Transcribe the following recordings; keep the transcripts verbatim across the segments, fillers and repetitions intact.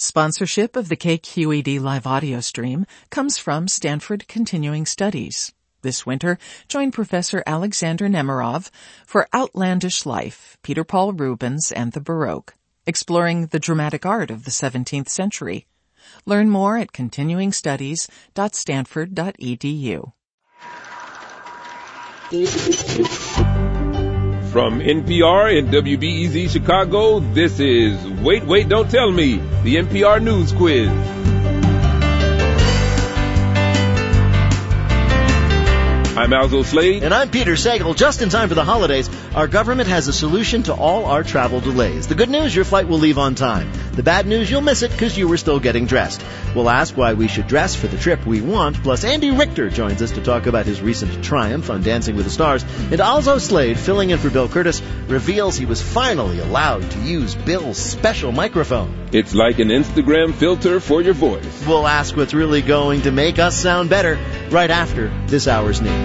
Sponsorship of the K Q E D live audio stream comes from Stanford Continuing Studies. This winter, join Professor Alexander Nemerov for Outlandish Life, Peter Paul Rubens and the Baroque, exploring the dramatic art of the seventeenth century. Learn more at continuing studies dot stanford dot e d u. From N P R and W B E Z Chicago, this is Wait, Wait, Don't Tell Me, the N P R News Quiz. I'm Alzo Slade. And I'm Peter Sagal. Just in time for the holidays, our government has a solution to all our travel delays. The good news, your flight will leave on time. The bad news, you'll miss it because you were still getting dressed. We'll ask why we should dress for the trip we want. Plus, Andy Richter joins us to talk about his recent triumph on Dancing with the Stars. And Alzo Slade, filling in for Bill Curtis, reveals he was finally allowed to use Bill's special microphone. It's like an Instagram filter for your voice. We'll ask what's really going to make us sound better right after this hour's news.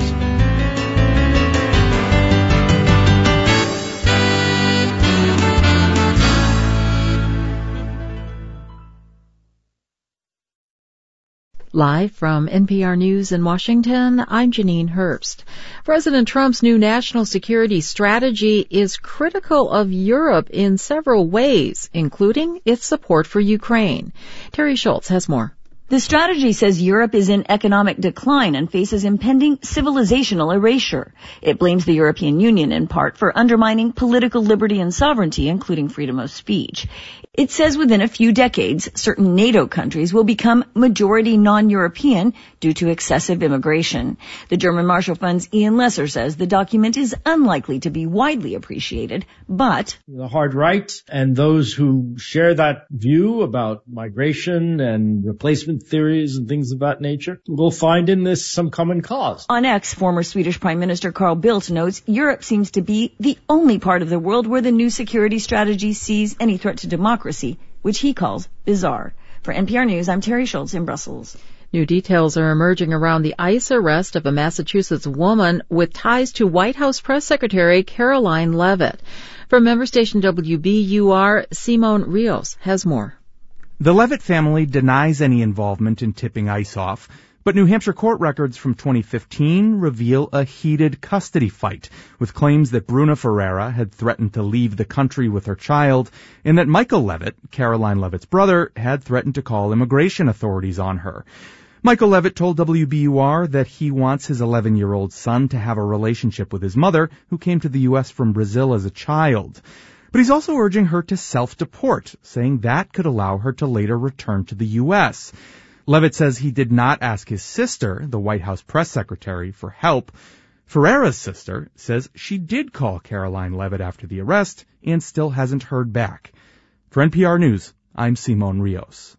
Live from N P R News in Washington, I'm Janine Herbst. President Trump's new national security strategy is critical of Europe in several ways, including its support for Ukraine. Terry Schultz has more. The strategy says Europe is in economic decline and faces impending civilizational erasure. It blames the European Union in part for undermining political liberty and sovereignty, including freedom of speech. It says within a few decades, certain NATO countries will become majority non-European due to excessive immigration. The German Marshall Fund's Ian Lesser says the document is unlikely to be widely appreciated, but the hard right and those who share that view about migration and replacement theories and things of that nature will find in this some common cause. On X, former Swedish Prime Minister Carl Bildt notes Europe seems to be the only part of the world where the new security strategy sees any threat to democracy, which he calls bizarre. For N P R News, I'm Terry Schultz in Brussels. New details are emerging around the ICE arrest of a Massachusetts woman with ties to White House Press Secretary Caroline Leavitt. From member station W B U R, Simone Rios has more. The Leavitt family denies any involvement in tipping ICE off, but New Hampshire court records from twenty fifteen reveal a heated custody fight with claims that Bruna Ferreira had threatened to leave the country with her child and that Michael Leavitt, Caroline Leavitt's brother, had threatened to call immigration authorities on her. Michael Leavitt told W B U R that he wants his eleven-year-old son to have a relationship with his mother, who came to the U S from Brazil as a child. But he's also urging her to self-deport, saying that could allow her to later return to the U S. Leavitt says he did not ask his sister, the White House press secretary, for help. Ferreira's sister says she did call Caroline Leavitt after the arrest and still hasn't heard back. For N P R News, I'm Simone Rios.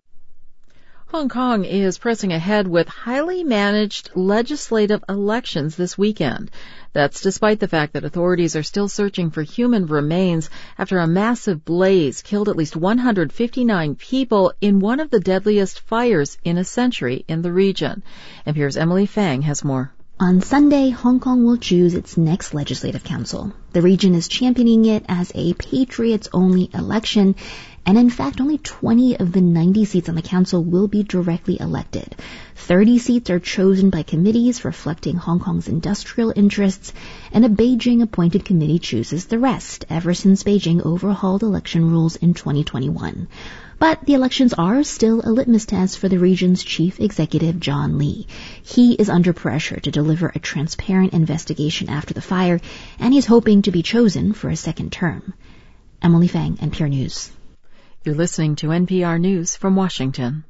Hong Kong is pressing ahead with highly managed legislative elections this weekend. That's despite the fact that authorities are still searching for human remains after a massive blaze killed at least one hundred fifty-nine people in one of the deadliest fires in a century in the region. N P R's Emily Fang has more. On Sunday, Hong Kong will choose its next legislative council. The region is championing it as a patriots-only election, and in fact, only twenty of the ninety seats on the council will be directly elected. thirty seats are chosen by committees reflecting Hong Kong's industrial interests, and a Beijing-appointed committee chooses the rest, ever since Beijing overhauled election rules in twenty twenty-one. But the elections are still a litmus test for the region's chief executive, John Lee. He is under pressure to deliver a transparent investigation after the fire, and he's hoping to be chosen for a second term. Emily Fang, N P R News. You're listening to N P R News from Washington.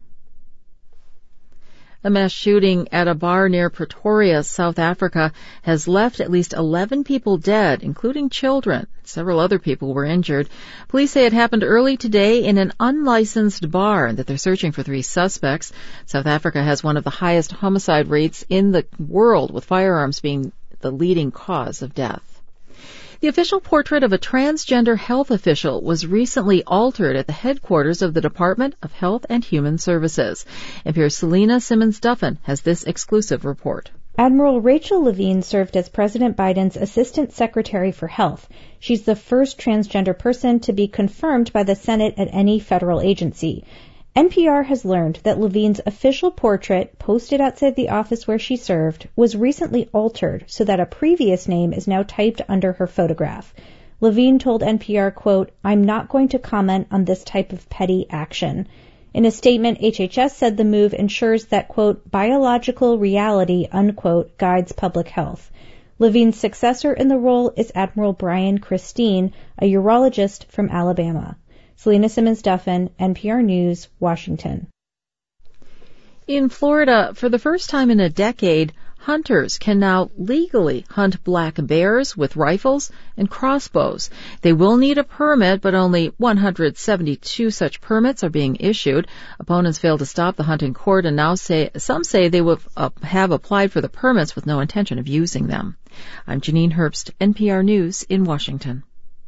A mass shooting at a bar near Pretoria, South Africa, has left at least eleven people dead, including children. Several other people were injured. Police say it happened early today in an unlicensed bar and that they're searching for three suspects. South Africa has one of the highest homicide rates in the world, with firearms being the leading cause of death. The official portrait of a transgender health official was recently altered at the headquarters of the Department of Health and Human Services. N P R's Selena Simmons-Duffin has this exclusive report. Admiral Rachel Levine served as President Biden's Assistant Secretary for Health. She's the first transgender person to be confirmed by the Senate at any federal agency. N P R has learned that Levine's official portrait, posted outside the office where she served, was recently altered so that a previous name is now typed under her photograph. Levine told N P R, quote, "I'm not going to comment on this type of petty action." In a statement, H H S said the move ensures that, quote, "biological reality," unquote, guides public health. Levine's successor in the role is Admiral Brian Christine, a urologist from Alabama. Selena Simmons-Duffin, N P R News, Washington. In Florida, for the first time in a decade, hunters can now legally hunt black bears with rifles and crossbows. They will need a permit, but only one hundred seventy-two such permits are being issued. Opponents failed to stop the hunt in court, and now say some say they would uh, have applied for the permits with no intention of using them. I'm Janine Herbst, N P R News in Washington.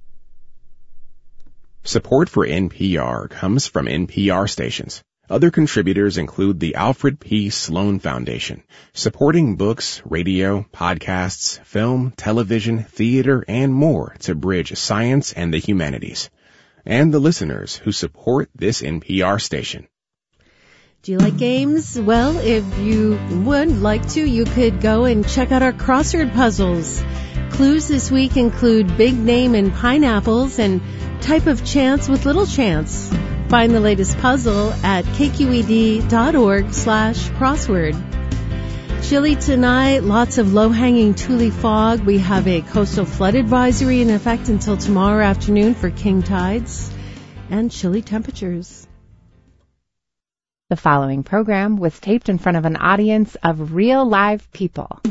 Support for N P R comes from N P R stations. Other contributors include the Alfred P. Sloan Foundation, supporting books, radio, podcasts, film, television, theater, and more to bridge science and the humanities. And the listeners who support this N P R station. Do you like games? Well, if you would like to, you could go and check out our crossword puzzles. Clues this week include big name and pineapples and type of chance with little chance. Find the latest puzzle at kqed.org slash crossword. Chilly tonight, lots of low-hanging tule fog. We have a coastal flood advisory in effect until tomorrow afternoon for king tides and chilly temperatures. The following program was taped in front of an audience of real live people.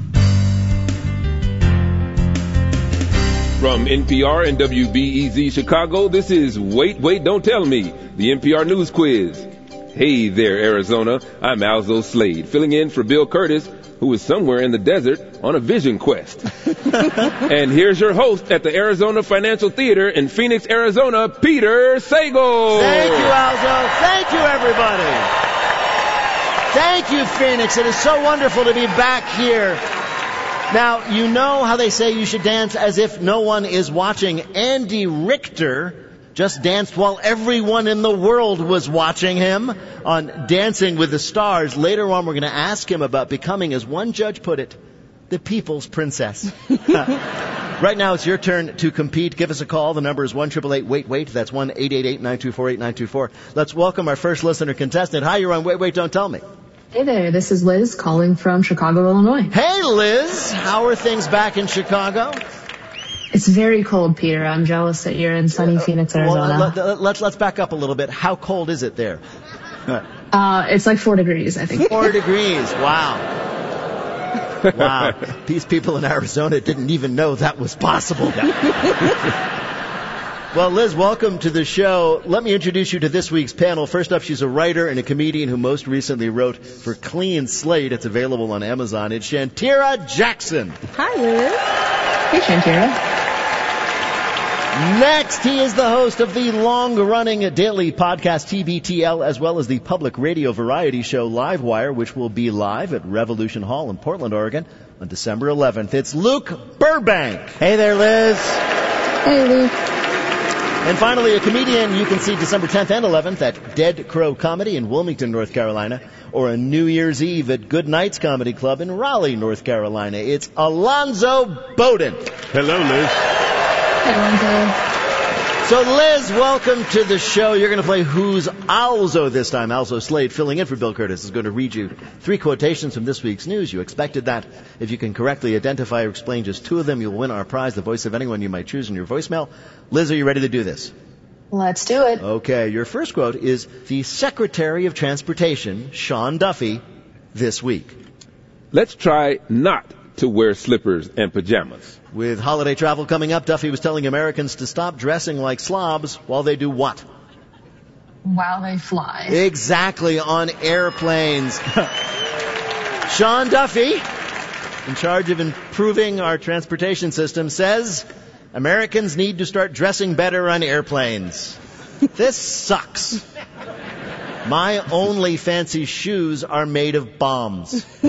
From N P R and W B E Z Chicago, this is Wait, Wait, Don't Tell Me, the N P R News Quiz. Hey there, Arizona. I'm Alzo Slade, filling in for Bill Curtis, who is somewhere in the desert on a vision quest. And here's your host at the Arizona Financial Theater in Phoenix, Arizona, Peter Sagal. Thank you, Alzo. Thank you, everybody. Thank you, Phoenix. It is so wonderful to be back here. Now, you know how they say you should dance as if no one is watching. Andy Richter just danced while everyone in the world was watching him on Dancing with the Stars. Later on, we're going to ask him about becoming, as one judge put it, the people's princess. Right now, it's your turn to compete. Give us a call. The number is one eight eight eight wait wait. That's one eight eight eight nine two four eight nine two four. Let's welcome our first listener contestant. Hi, you're on Wait, Wait, Don't Tell Me. Hey there, this is Liz calling from Chicago, Illinois. Hey, Liz. How are things back in Chicago? It's very cold, Peter. I'm jealous that you're in sunny Phoenix, Arizona. Well, let, let's, let's back up a little bit. How cold is it there? Uh, it's like four degrees, I think. Four degrees. Wow. Wow. These people in Arizona didn't even know that was possible. Well, Liz, welcome to the show. Let me introduce you to this week's panel. First up, she's a writer and a comedian who most recently wrote for Clean Slate. It's available on Amazon. It's Shantira Jackson. Hi, Liz. Hey, Shantira. Next, he is the host of the long-running daily podcast T B T L, as well as the public radio variety show Livewire, which will be live at Revolution Hall in Portland, Oregon on December eleventh. It's Luke Burbank. Hey there, Liz. Hey, Luke. And finally, a comedian you can see December tenth and eleventh at Dead Crow Comedy in Wilmington, North Carolina, or a New Year's Eve at Good Nights Comedy Club in Raleigh, North Carolina. It's Alonzo Bowden. Hello, Liz. Hey, Alonzo. So, Liz, welcome to the show. You're going to play Who's Alzo this time. Alzo Slade, filling in for Bill Curtis, is going to read you three quotations from this week's news. You expected that. If you can correctly identify or explain just two of them, you'll win our prize, the voice of anyone you might choose in your voicemail. Liz, are you ready to do this? Let's do it. Okay, your first quote is the Secretary of Transportation, Sean Duffy, this week. Let's try not to wear slippers and pajamas. With holiday travel coming up, Duffy was telling Americans to stop dressing like slobs while they do what? While they fly. Exactly, on airplanes. Sean Duffy, in charge of improving our transportation system, says Americans need to start dressing better on airplanes. This sucks. My only fancy shoes are made of bombs. So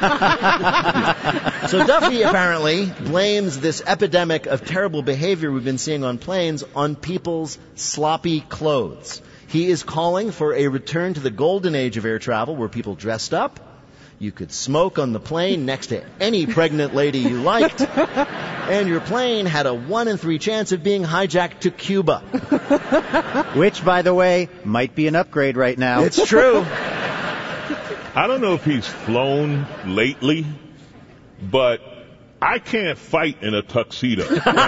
Duffy apparently blames this epidemic of terrible behavior we've been seeing on planes on people's sloppy clothes. He is calling for a return to the golden age of air travel where people dressed up. You could smoke on the plane next to any pregnant lady you liked, and your plane had a one in three chance of being hijacked to Cuba. Which, by the way, might be an upgrade right now. It's true. I don't know if he's flown lately, but I can't fight in a tuxedo.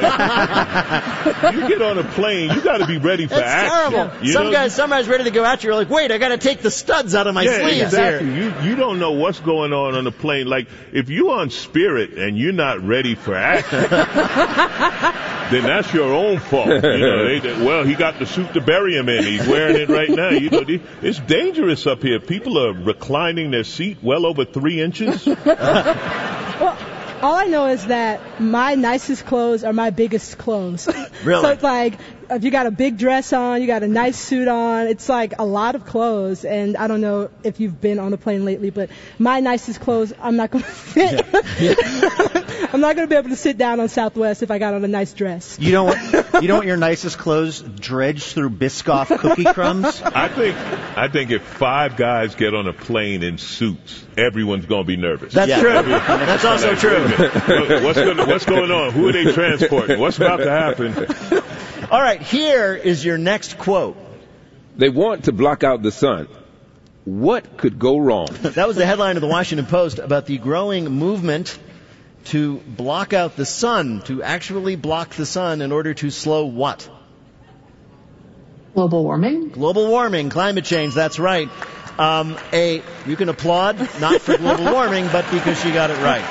Right? You get on a plane, you got to be ready for That's action. terrible. You Some know? guys, some guys ready to go at you. You're like, wait, I got to take the studs out of my yeah, sleeves exactly. here. You you don't know what's going on on the plane. Like if you're on Spirit and you're not ready for action, then that's your own fault. You know, they, they, well, he got the suit to bury him in. He's wearing it right now. You know, they, it's dangerous up here. People are reclining their seat well over three inches. Well, all I know is that my nicest clothes are my biggest clothes. Really? So it's like, if you got a big dress on, you got a nice suit on, it's like a lot of clothes. And I don't know if you've been on a plane lately, but my nicest clothes, I'm not going to fit. Yeah. Yeah. I'm not going to be able to sit down on Southwest if I got on a nice dress. You don't want, you don't want your nicest clothes dredged through Biscoff cookie crumbs? I think I think if five guys get on a plane in suits, everyone's going to be nervous. That's Yeah. true. That's also Like, true. What's going, what's going on? Who are they transporting? What's about to happen? All right, here is your next quote. They want to block out the sun. What could go wrong? That was the headline of the Washington Post about the growing movement to block out the sun, to actually block the sun in order to slow what? Global warming? Global warming, climate change, that's right. Um, a, you can applaud, not for global warming, but because she got it right.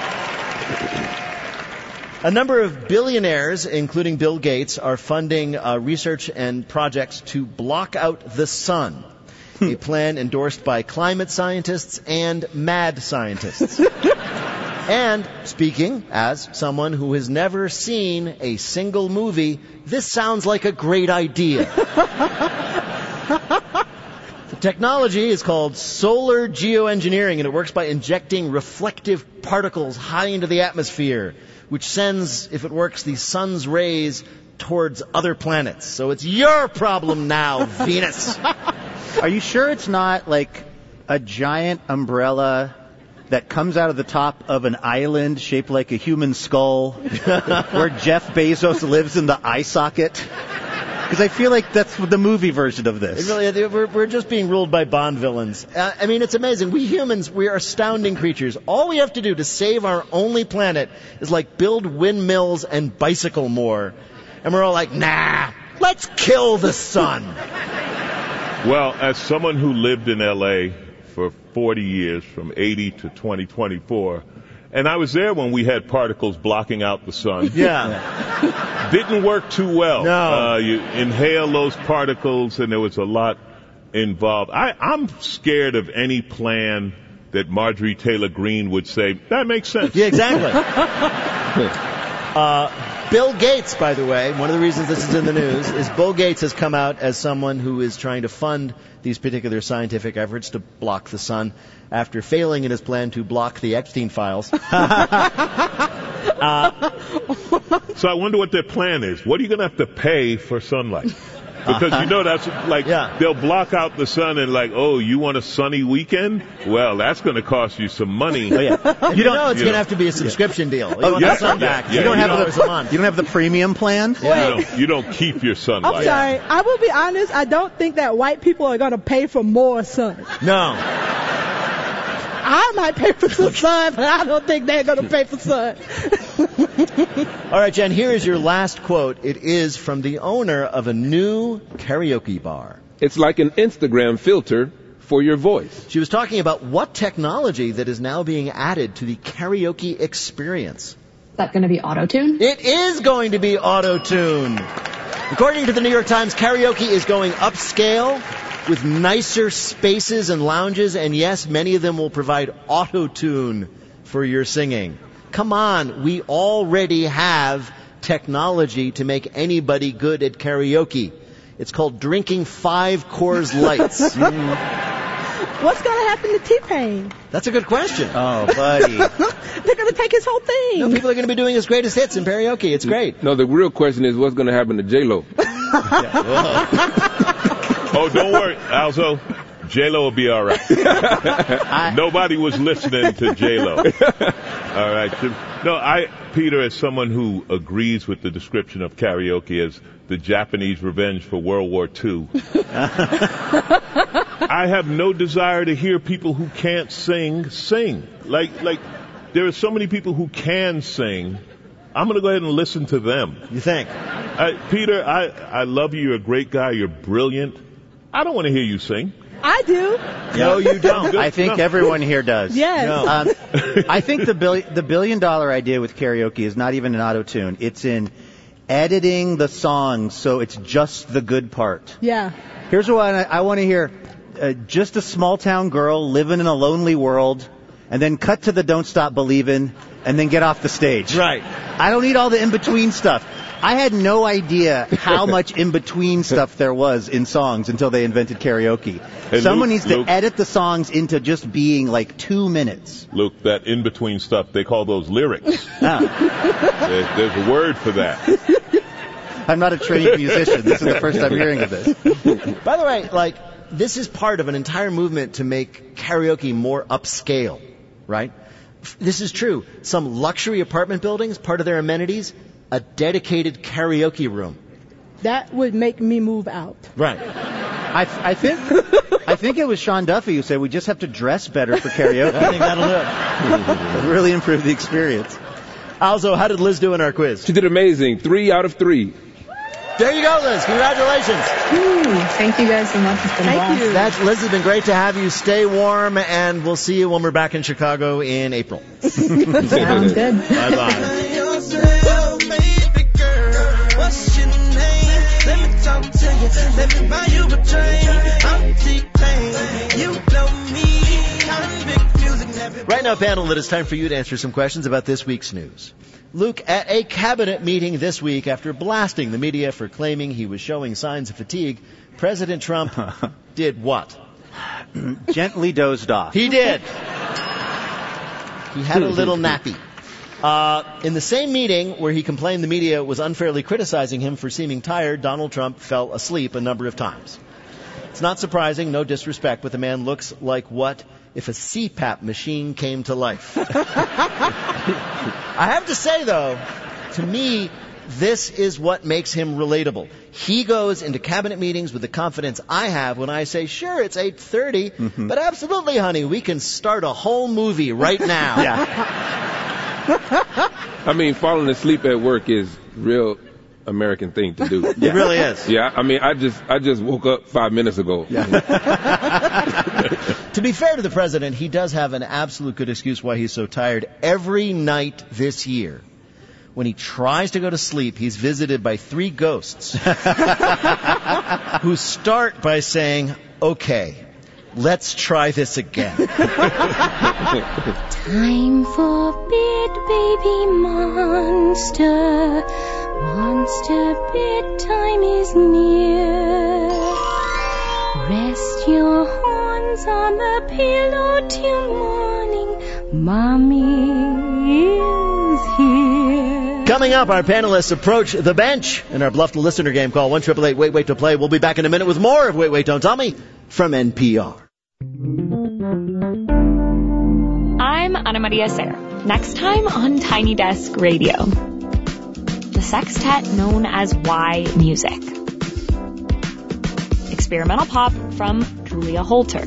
A number of billionaires, including Bill Gates, are funding uh, research and projects to block out the sun, a plan endorsed by climate scientists and mad scientists. And speaking as someone who has never seen a single movie, this sounds like a great idea. The technology is called solar geoengineering, and it works by injecting reflective particles high into the atmosphere, which sends, if it works, the sun's rays towards other planets. So it's your problem now, Venus. Are you sure it's not like a giant umbrella that comes out of the top of an island shaped like a human skull where Jeff Bezos lives in the eye socket? Because I feel like that's the movie version of this. It really, we're, we're just being ruled by Bond villains. Uh, I mean, it's amazing. We humans, we are astounding creatures. All we have to do to save our only planet is like build windmills and bicycle more. And we're all like, nah, let's kill the sun. Well, as someone who lived in L A for forty years, from eighty to twenty twenty-four, and I was there when we had particles blocking out the sun. Yeah. Didn't work too well. No. Uh, you inhale those particles, and there was a lot involved. I, I'm scared of any plan that Marjorie Taylor Greene would say, that makes sense. Yeah, exactly. uh, Bill Gates, by the way, one of the reasons this is in the news is Bill Gates has come out as someone who is trying to fund these particular scientific efforts to block the sun after failing in his plan to block the Epstein files. uh, so I wonder what their plan is. What are you going to have to pay for sunlight? Because you know that's like yeah. they'll block out the sun and like, oh, you want a sunny weekend? Well, that's going to cost you some money. Oh, yeah. You, you don't know it's going to have to be a subscription deal. You oh, want yeah, the sun yeah, back. Yeah, you, you don't have the, the you don't have the premium plan. Yeah. You, don't, you don't keep your sunlight. I'm sorry. I will be honest. I don't think that white people are going to pay for more sun. No. I might pay for some sun, but I don't think they're going to pay for sun. All right, Jen, here is your last quote. It is from the owner of a new karaoke bar. It's like an Instagram filter for your voice. She was talking about what technology that is now being added to the karaoke experience. Is that going to be auto-tune? It is going to be auto-tune. According to the New York Times, karaoke is going upscale with nicer spaces and lounges, and yes, many of them will provide auto-tune for your singing. Come on, we already have technology to make anybody good at karaoke. It's called drinking five Coors Lights. What's going to happen to T-Pain? That's a good question. Oh, buddy. They're going to take his whole thing. No, people are going to be doing his greatest hits in karaoke. It's great. No, the real question is what's going to happen to J-Lo? Oh, don't worry, Alzo. J-Lo will be all right. I, Nobody was listening to J-Lo. All right. No, I, Peter, as someone who agrees with the description of karaoke as the Japanese revenge for World War Two, I have no desire to hear people who can't sing sing. Like, like, there are so many people who can sing. I'm going to go ahead and listen to them. You think? Uh, Peter, I, I love you. You're a great guy. You're brilliant. I don't want to hear you sing. I do. No, you don't. I think no. everyone here does. Yes. No. Um, I think the billion, the billion dollar idea with karaoke is not even an auto-tune. It's in editing the songs so it's just the good part. Yeah. Here's what I, I want to hear. Uh, just a small town girl living in a lonely world, and then cut to the Don't Stop Believin', and then get off the stage. Right. I don't need all the in-between stuff. I had no idea how much in-between stuff there was in songs until they invented karaoke. Hey, Someone Luke, needs to Luke, edit the songs into just being like two minutes. Luke, that in-between stuff, they call those lyrics. Ah. There, there's a word for that. I'm not a trained musician. This is the first I'm hearing of this. By the way, like, this is part of an entire movement to make karaoke more upscale, right? This is true. Some luxury apartment buildings, part of their amenities, a dedicated karaoke room. That would make me move out. Right. I, I think I think it was Sean Duffy who said we just have to dress better for karaoke. I think that'll do it. It'll really improve the experience. Also, how did Liz do in our quiz? She did amazing. Three out of three. There you go, Liz. Congratulations. Ooh, thank you guys so much. It's been Thank awesome. you. That's, Liz, it's been great to have you. Stay warm, and we'll see you when we're back in Chicago in April. Sounds good. Bye-bye. Right now, panel, it is time for you to answer some questions about this week's news. Luke, at a cabinet meeting this week, after blasting the media for claiming he was showing signs of fatigue, President Trump did what? Gently dozed off. He did. He had a little nappy. Uh, in the same meeting where he complained the media was unfairly criticizing him for seeming tired, Donald Trump fell asleep a number of times. It's not surprising, no disrespect, but the man looks like what if a C PAP machine came to life. I have to say, though, to me, this is what makes him relatable. He goes into cabinet meetings with the confidence I have when I say, sure, it's eight thirty, mm-hmm. but absolutely, honey, we can start a whole movie right now. Yeah. I mean, falling asleep at work is real American thing to do. It really is. Yeah, I mean, I just I just woke up five minutes ago. Yeah. To be fair to the president, he does have an absolute good excuse why he's so tired. Every night this year, when he tries to go to sleep, he's visited by three ghosts who start by saying, okay, let's try this again. Time for bed, baby monster. Monster bedtime is near. Rest your horns on the pillow till morning. Mommy is here. Coming up, our panelists approach the bench in our Bluff the Listener game. Call one eight eight eight wait wait to play. We'll be back in a minute with more of Wait, Wait, Don't Tell Me from N P R. I'm Ana Maria Serra. Next time on Tiny Desk Radio. The sextet known as Y Music. Experimental pop from Julia Holter.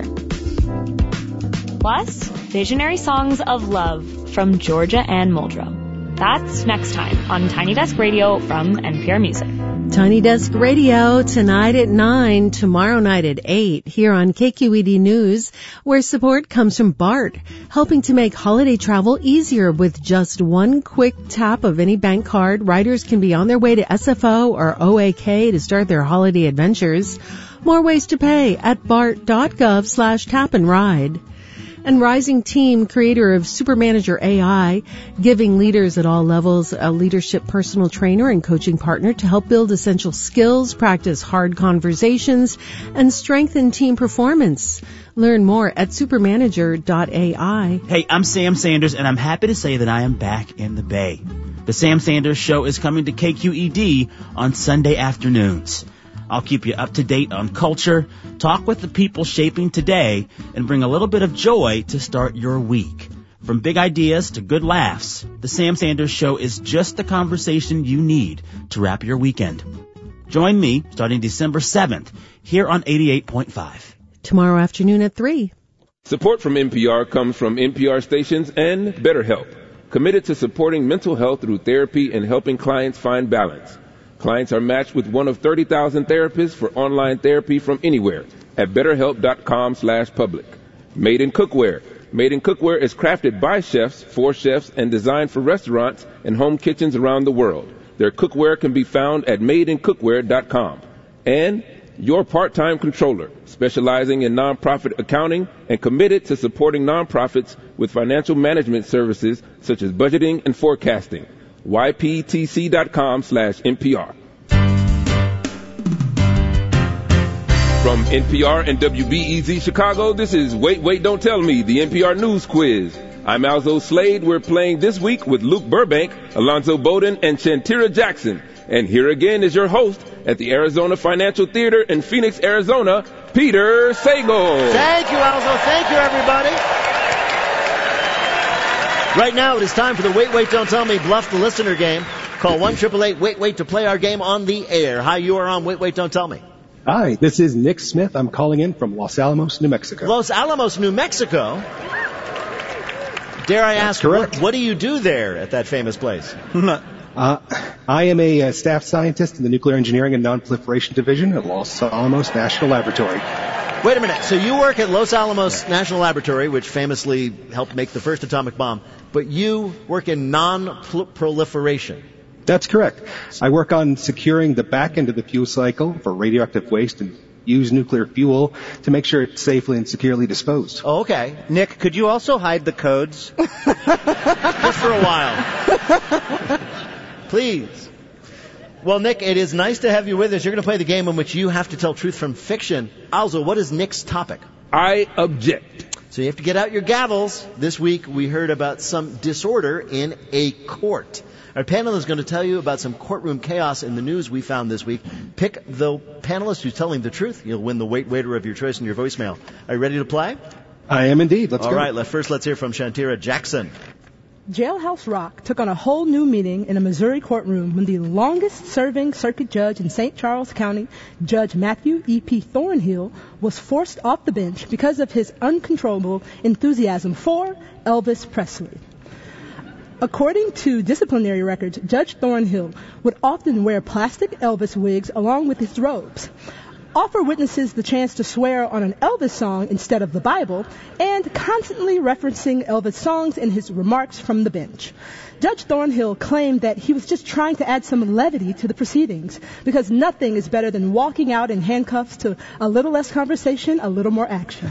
Plus, visionary songs of love from Georgia Ann Muldrow. That's next time on Tiny Desk Radio from N P R Music. Tiny Desk Radio tonight at nine, tomorrow night at eight, here on K Q E D News, where support comes from BART, helping to make holiday travel easier with just one quick tap of any bank card. Riders can be on their way to S F O or O A K to start their holiday adventures. More ways to pay at bart.gov slash tap and ride. And Rising Team, creator of Supermanager A I, giving leaders at all levels a leadership personal trainer and coaching partner to help build essential skills, practice hard conversations, and strengthen team performance. Learn more at supermanager dot A I. Hey, I'm Sam Sanders, and I'm happy to say that I am back in the Bay. The Sam Sanders Show is coming to K Q E D on Sunday afternoons. I'll keep you up to date on culture, talk with the people shaping today, and bring a little bit of joy to start your week. From big ideas to good laughs, the Sam Sanders Show is just the conversation you need to wrap your weekend. Join me starting December seventh here on eighty-eight point five. Tomorrow afternoon at three. Support from N P R comes from N P R stations and BetterHelp, committed to supporting mental health through therapy and helping clients find balance. Clients are matched with one of thirty thousand therapists for online therapy from anywhere at betterhelp.com slash public. Made in Cookware. Made in Cookware is crafted by chefs, for chefs, and designed for restaurants and home kitchens around the world. Their cookware can be found at made in cookware dot com. And Your Part-Time Controller, specializing in nonprofit accounting and committed to supporting nonprofits with financial management services such as budgeting and forecasting. Y P T C dot com slash N P R. From N P R and W B E Z Chicago, this is Wait, Wait, Don't Tell Me, the N P R News Quiz. I'm Alzo Slade. We're playing this week with Luke Burbank, Alonzo Bowden, and Shantira Jackson. And here again is your host at the Arizona Financial Theater in Phoenix, Arizona, Peter Sagal. Thank you, Alzo. Thank you, everybody. Right now, it is time for the Wait, Wait, Don't Tell Me Bluff the Listener game. Call one eight eight eight, wait, wait to play our game on the air. Hi, you are on Wait, Wait, Don't Tell Me. Hi, this is Nick Smith. I'm calling in from Los Alamos, New Mexico. Los Alamos, New Mexico? Dare I That's ask, correct. what, what do you do there at that famous place? uh, I am a uh, staff scientist in the Nuclear Engineering and Non-Proliferation Division at Los Alamos National Laboratory. Wait a minute. So you work at Los Alamos National Laboratory, which famously helped make the first atomic bomb, but you work in non-proliferation. That's correct. I work on securing the back end of the fuel cycle for radioactive waste and use nuclear fuel to make sure it's safely and securely disposed. Oh, okay. Nick, could you also hide the codes? Just for a while. Please. Well, Nick, it is nice to have you with us. You're going to play the game in which you have to tell truth from fiction. Alzo, what is Nick's topic? I object. So you have to get out your gavels. This week we heard about some disorder in a court. Our panel is going to tell you about some courtroom chaos in the news we found this week. Pick the panelist who's telling the truth. You'll win the Wait Waiter of your choice in your voicemail. Are you ready to play? I am indeed. Let's All go. right, let, first let's hear from Shantira Jackson. Jailhouse Rock took on a whole new meaning in a Missouri courtroom when the longest-serving circuit judge in Saint Charles County, Judge Matthew E P. Thornhill, was forced off the bench because of his uncontrollable enthusiasm for Elvis Presley. According to disciplinary records, Judge Thornhill would often wear plastic Elvis wigs along with his robes, offer witnesses the chance to swear on an Elvis song instead of the Bible, and constantly referencing Elvis songs in his remarks from the bench. Judge Thornhill claimed that he was just trying to add some levity to the proceedings, because nothing is better than walking out in handcuffs to a little less conversation, a little more action.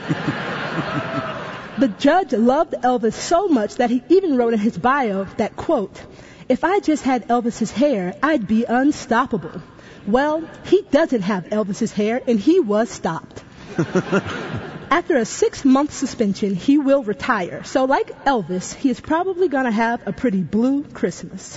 The judge loved Elvis so much that he even wrote in his bio that, quote, "If I just had Elvis's hair, I'd be unstoppable." Well, he doesn't have Elvis's hair, and he was stopped. After a six-month suspension, he will retire. So like Elvis, he is probably going to have a pretty blue Christmas.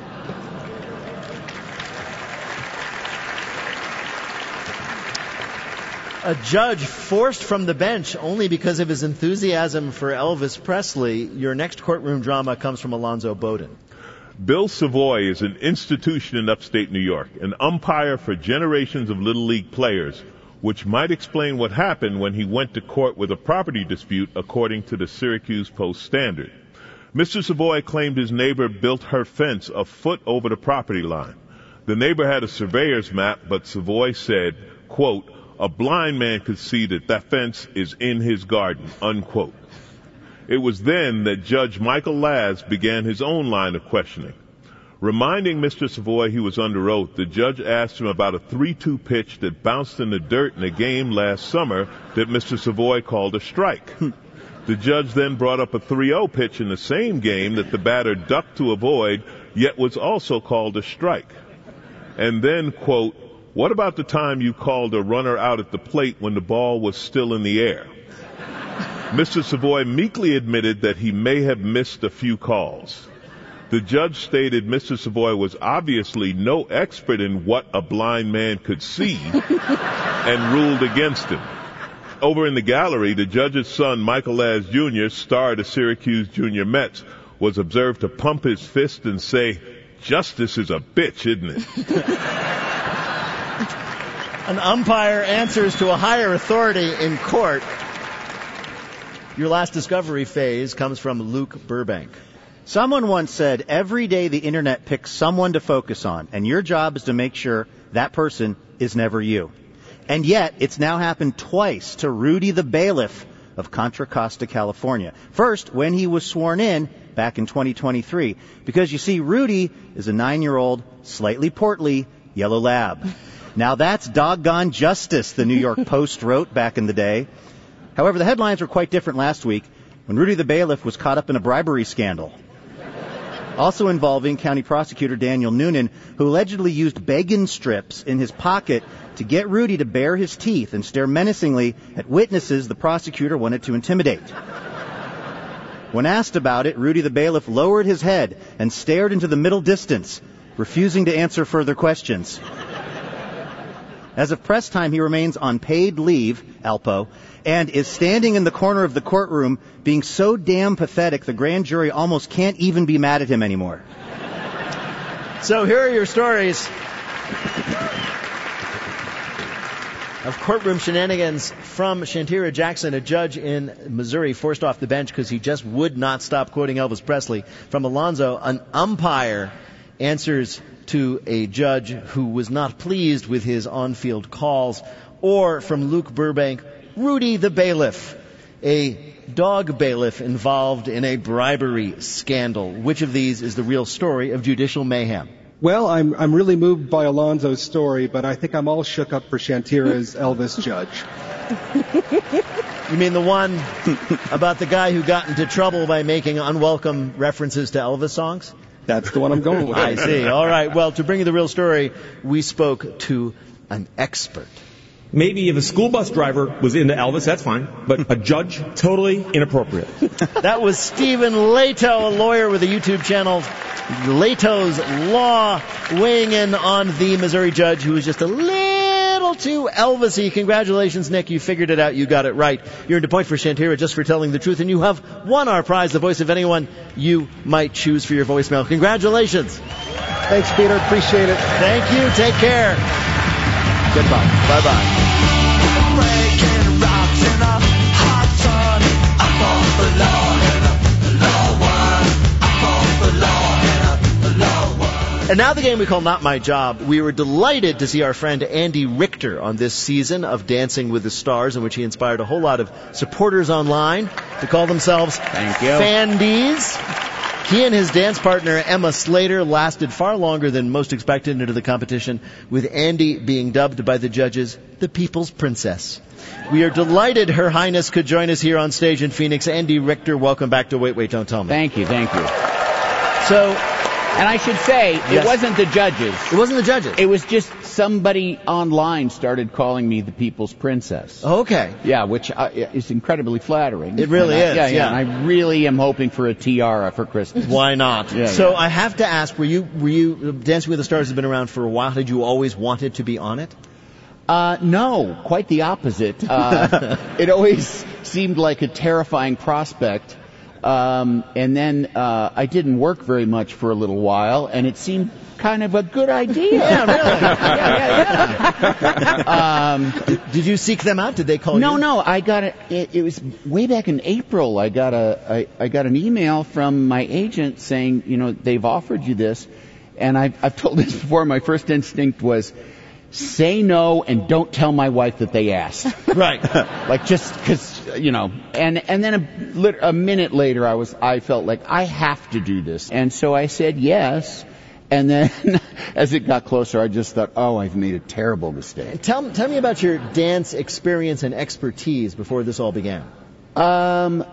A judge forced from the bench only because of his enthusiasm for Elvis Presley. Your next courtroom drama comes from Alonzo Bowden. Bill Savoy is an institution in upstate New York, an umpire for generations of Little League players, which might explain what happened when he went to court with a property dispute, according to the Syracuse Post-Standard. Mister Savoy claimed his neighbor built her fence a foot over the property line. The neighbor had a surveyor's map, but Savoy said, quote, "A blind man could see that that fence is in his garden," unquote. It was then that Judge Michael Laz began his own line of questioning. Reminding Mister Savoy he was under oath, the judge asked him about a three two pitch that bounced in the dirt in a game last summer that Mister Savoy called a strike. The judge then brought up a three oh pitch in the same game that the batter ducked to avoid, yet was also called a strike. And then, quote, "What about the time you called a runner out at the plate when the ball was still in the air?" Mister Savoy meekly admitted that he may have missed a few calls. The judge stated Mister Savoy was obviously no expert in what a blind man could see and ruled against him. Over in the gallery, the judge's son, Michael Laz Junior, star of the Syracuse Junior Mets, was observed to pump his fist and say, "Justice is a bitch, isn't it?" An umpire answers to a higher authority in court. Your last discovery phase comes from Luke Burbank. Someone once said, every day the internet picks someone to focus on, and your job is to make sure that person is never you. And yet, it's now happened twice to Rudy the bailiff of Contra Costa, California. First, when he was sworn in back in twenty twenty-three. Because, you see, Rudy is a nine-year-old, slightly portly, yellow lab. Now that's doggone justice, the New York Post wrote back in the day. However, the headlines were quite different last week when Rudy the bailiff was caught up in a bribery scandal. Also involving County Prosecutor Daniel Noonan, who allegedly used bacon strips in his pocket to get Rudy to bare his teeth and stare menacingly at witnesses the prosecutor wanted to intimidate. When asked about it, Rudy the bailiff lowered his head and stared into the middle distance, refusing to answer further questions. As of press time, he remains on paid leave, Alpo, and is standing in the corner of the courtroom being so damn pathetic the grand jury almost can't even be mad at him anymore. So here are your stories of courtroom shenanigans from Shantira Jackson, a judge in Missouri forced off the bench because he just would not stop quoting Elvis Presley. From Alonzo, an umpire answers to a judge who was not pleased with his on-field calls. Or from Luke Burbank, Rudy the bailiff, a dog bailiff involved in a bribery scandal. Which of these is the real story of judicial mayhem? Well, I'm I'm really moved by Alonzo's story, but I think I'm all shook up for Shantira's Elvis judge. You mean the one about the guy who got into trouble by making unwelcome references to Elvis songs? That's the one I'm going with. I see. All right. Well, to bring you the real story, we spoke to an expert. Maybe if a school bus driver was into Elvis, that's fine. But a judge, totally inappropriate. That was Stephen Leto, a lawyer with a YouTube channel, Leto's Law, weighing in on the Missouri judge who was just a little too Elvis-y. Congratulations, Nick. You figured it out. You got it right. You're into point for Shantira just for telling the truth, and you have won our prize, the voice of anyone you might choose for your voicemail. Congratulations. Thanks, Peter. Appreciate it. Thank you. Take care. Goodbye. Bye-bye. And now the game we call Not My Job. We were delighted to see our friend Andy Richter on this season of Dancing with the Stars, in which he inspired a whole lot of supporters online to call themselves Thank you. Fandies. He and his dance partner, Emma Slater, lasted far longer than most expected into the competition, with Andy being dubbed by the judges the People's Princess. We are delighted Her Highness could join us here on stage in Phoenix. Andy Richter, welcome back to Wait, Wait, Don't Tell Me. Thank you, thank you. So, and I should say, yes. It wasn't the judges. It wasn't the judges. It was just somebody online started calling me the People's Princess. Okay. Yeah, which uh, is incredibly flattering. It really and I, is. Yeah, yeah, yeah. And I really am hoping for a tiara for Christmas. Why not? Yeah, so yeah. I have to ask, were you, were you, Dancing with the Stars has been around for a while. Did you always wanted to be on it? Uh, no, quite the opposite. Uh, it always seemed like a terrifying prospect. Um, and then uh, I didn't work very much for a little while, and it seemed kind of a good idea. Yeah, really. yeah, yeah, yeah. um, did, did you seek them out? Did they call no, you? No, no. I got a, it, it was way back in April. I got a, I, I got an email from my agent saying, you know, they've offered you this, and I've, I've told this before. My first instinct was, say no and don't tell my wife that they asked. Right. Like just because, you know, and, and then a, a minute later I was, I felt like I have to do this. And so I said yes. And then as it got closer, I just thought, oh, I've made a terrible mistake. Tell, tell me about your dance experience and expertise before this all began. Um,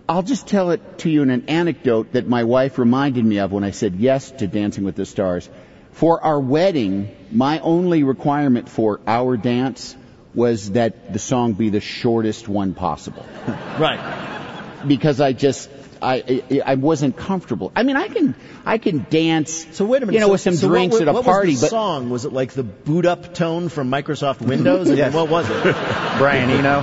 I'll just tell it to you in an anecdote that my wife reminded me of when I said yes to Dancing with the Stars. For our wedding, my only requirement for our dance was that the song be the shortest one possible. Right. Because I just, I, I I wasn't comfortable. I mean, I can I can dance. So wait a minute. You know, so, with some so drinks what, at a what party. was the but song? Was it like the boot up tone from Microsoft Windows? I mean, Yes. what was it? Brian Eno.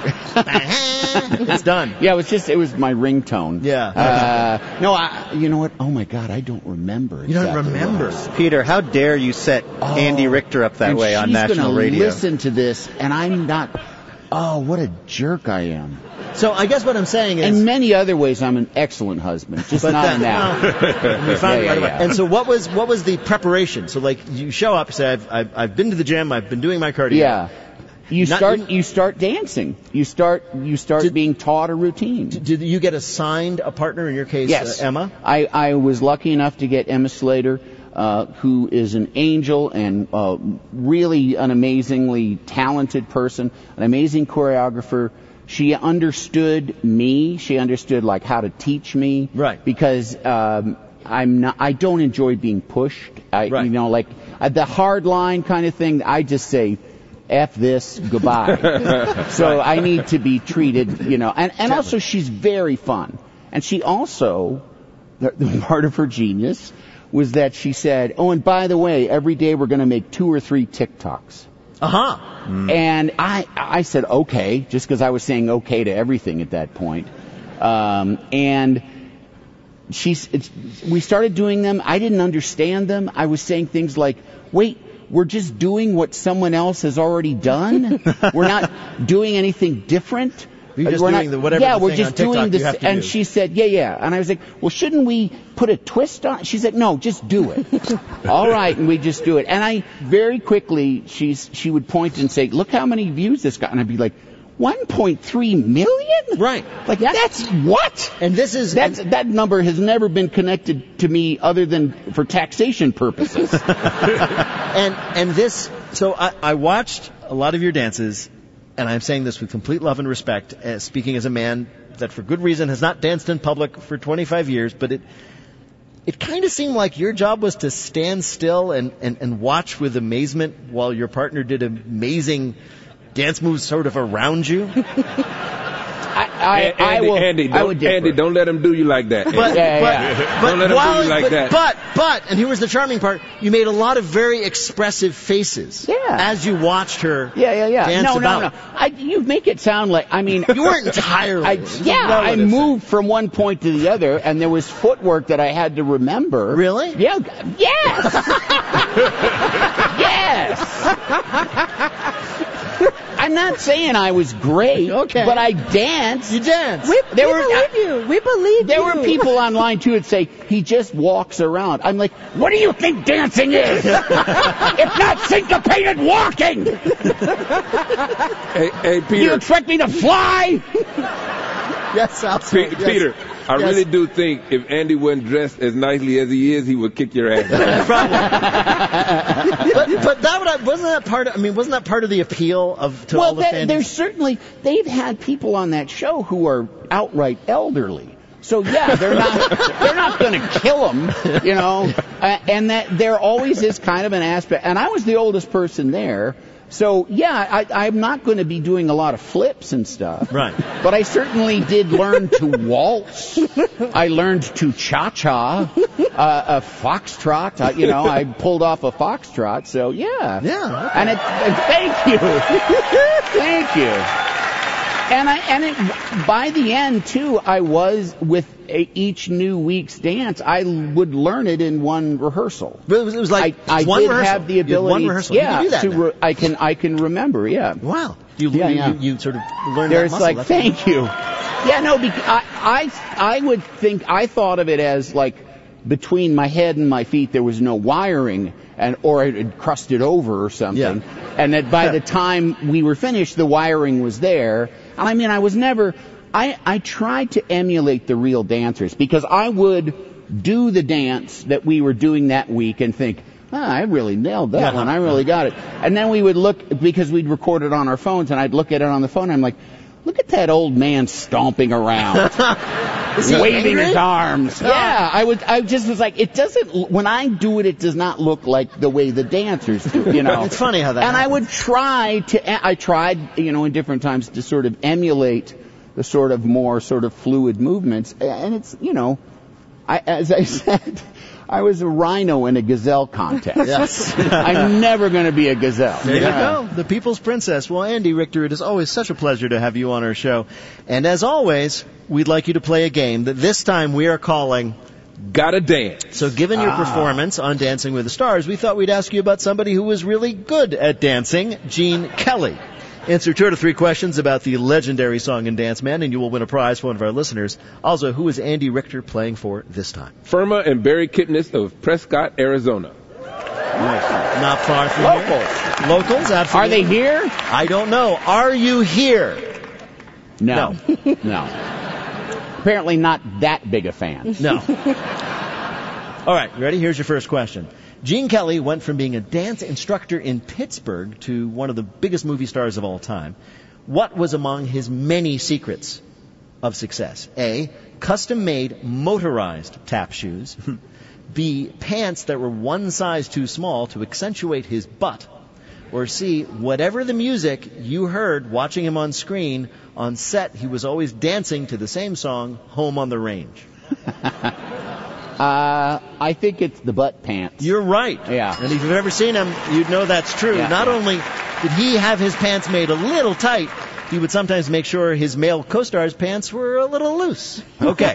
It's done. Yeah, it was just it was my ringtone. Yeah. Uh, no, I. You know what? Oh my God, I don't remember. You don't exactly remember? what it was. Peter, how dare you set Andy Richter up that and way on she's national gonna radio? Listen to this, and I'm not. Oh, what a jerk I am. So I guess what I'm saying is, in many other ways, I'm an excellent husband, just but not that, in that. no, we found Yeah, it right yeah, away. yeah. And so what was what was the preparation? So like you show up, you say I've I've, I've been to the gym, I've been doing my cardio. Yeah. You Not- start. You start dancing. You start. You start Did- being taught a routine. Did you get assigned a partner? In your case, Yes, uh, Emma. I, I was lucky enough to get Emma Slater, uh, who is an angel and uh, really an amazingly talented person, an amazing choreographer. She understood me. She understood like how to teach me. Right. Because um, I'm not. I don't enjoy being pushed. I, Right. You know, like uh, the hard line kind of thing. I just say, F this, goodbye. So I need to be treated, you know. And, and also, she's very fun. And she also, the, the part of her genius was that she said, oh, and by the way, every day we're going to make two or three TikToks. Uh-huh. And I, I said, okay, just because I was saying okay to everything at that point. Um, and she's, it's, we started doing them. I didn't understand them. I was saying things like, wait, we're just doing what someone else has already done? We're not doing anything different? You're just We're doing not, the whatever yeah, the we're thing just on TikTok doing you this. have to And do. she said, yeah, yeah. And I was like, well, shouldn't we put a twist on it? She said, no, just do it. All right, and we just do it. And I very quickly, she's she would point and say, look how many views this got. And I'd be like, one point three million? Right. Like, that's what? And this is That's, that number has never been connected to me other than for taxation purposes. and and this. So I, I watched a lot of your dances, and I'm saying this with complete love and respect, uh, speaking as a man that for good reason has not danced in public for twenty-five years, but it it kind of seemed like your job was to stand still and, and, and watch with amazement while your partner did amazing dance moves sort of around you. I, I, Andy, I will, Andy, I don't, would differ. Andy, don't let him do you like that. But, Yeah, but, yeah. but Don't let him while, do you like but, that. But, but, and here was the charming part, you made a lot of very expressive faces Yeah. as you watched her Yeah, yeah, yeah. dance no, about. no, no. I, you make it sound like, I mean... You weren't entirely. I, It's a yeah, I relative moved from one point to the other, and there was footwork that I had to remember. Really? Yeah. Yes! Yes! I'm not saying I was great, Okay. but I danced. You danced. We, There we were- believe you. We believe There you. were people online, too, that say, he just walks around. I'm like, what do you think dancing is? It's not syncopated walking! Hey, hey, Do you Peter, expect me to fly? Yes, also. Pe- yes. Peter, I Yes. really do think if Andy wasn't dressed as nicely as he is, he would kick your ass. but but that would, wasn't that part? Of, I mean, wasn't that part of the appeal of to Well, all the that, fans? there's certainly, they've had people on that show who are outright elderly. So yeah, they're not they're not going to kill them, you know. Uh, and that there always is kind of an aspect. And I was the oldest person there, so yeah, I, I'm not going to be doing a lot of flips and stuff. Right. But I certainly did learn to waltz. I learned to cha-cha, uh, a foxtrot. Uh, you know, I pulled off a foxtrot. So yeah. Yeah. And it, and thank you, thank you. And I and it, by the end too, I was with a, each new week's dance. I would learn it in one rehearsal. But it was, it was like I, I one did rehearsal. have the You had ability. one rehearsal. Yeah, you can do that to now. re, I can I can remember. Yeah. Wow. You, Yeah, you, yeah. you, you sort of learned There's that muscle. like, That's thank you. Yeah, no, because I, I, I would think, I thought of it as like between my head and my feet there was no wiring, and or it had crusted over or something, Yeah. and that by the time we were finished, the wiring was there. And I mean, I was never, I, I tried to emulate the real dancers, because I would do the dance that we were doing that week and think, ah, I really nailed that Yeah. one. I really got it. And then we would look, because we'd record it on our phones, and I'd look at it on the phone, and I'm like, look at that old man stomping around, waving his arms. Yeah, I would. I just was like, it doesn't. When I do it, it does not look like the way the dancers do. You know, it's funny how that. And happens. I would try to. I tried, you know, in different times to sort of emulate the sort of more sort of fluid movements, and it's, you know, I, as I said, I was a rhino in a gazelle contest. Yes. I'm never going to be a gazelle. There yeah. you go, the People's Princess. Well, Andy Richter, it is always such a pleasure to have you on our show. And as always, we'd like you to play a game that this time we are calling Gotta Dance. So given your ah. performance on Dancing with the Stars, we thought we'd ask you about somebody who was really good at dancing, Gene Kelly. Answer two out of three questions about the legendary song and dance man, and you will win a prize for one of our listeners. Also, who is Andy Richter playing for this time? Firma and Barry Kipnis of Prescott, Arizona. Nice. Not far from Locals. here. Locals. Absolutely. Are they here? I don't know. Are you here? No. No. no. Apparently not that big a fan. No. All right, ready? Here's your first question. Gene Kelly went from being a dance instructor in Pittsburgh to one of the biggest movie stars of all time. What was among his many secrets of success? A, custom-made motorized tap shoes. B, pants that were one size too small to accentuate his butt. Or C, whatever the music you heard watching him on screen, on set he was always dancing to the same song, Home on the Range. Uh, I think it's the butt pants. You're right. Yeah. And if you've ever seen him, you'd know that's true. Yeah, Not yeah. only did he have his pants made a little tight, he would sometimes make sure his male co-star's pants were a little loose. Okay.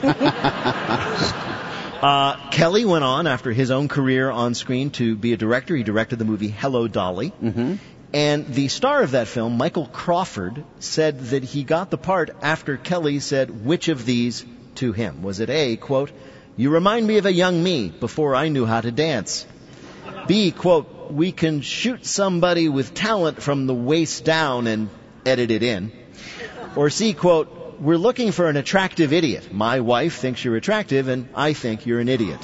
uh, Kelly went on, after his own career on screen, to be a director. He directed the movie Hello, Dolly. Mm-hmm. And the star of that film, Michael Crawford, said that he got the part after Kelly said which of these to him. Was it A, quote, "You remind me of a young me before I knew how to dance." B, quote, "We can shoot somebody with talent from the waist down and edit it in." Or C, quote, "We're looking for an attractive idiot. My wife thinks you're attractive and I think you're an idiot."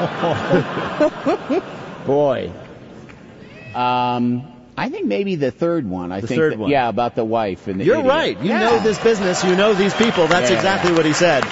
Boy. Um, I think maybe the third one. I The think third that, one. Yeah, about the wife and the You're idiot. right. You Yeah. know this business. You know these people. That's Yeah. exactly what he said.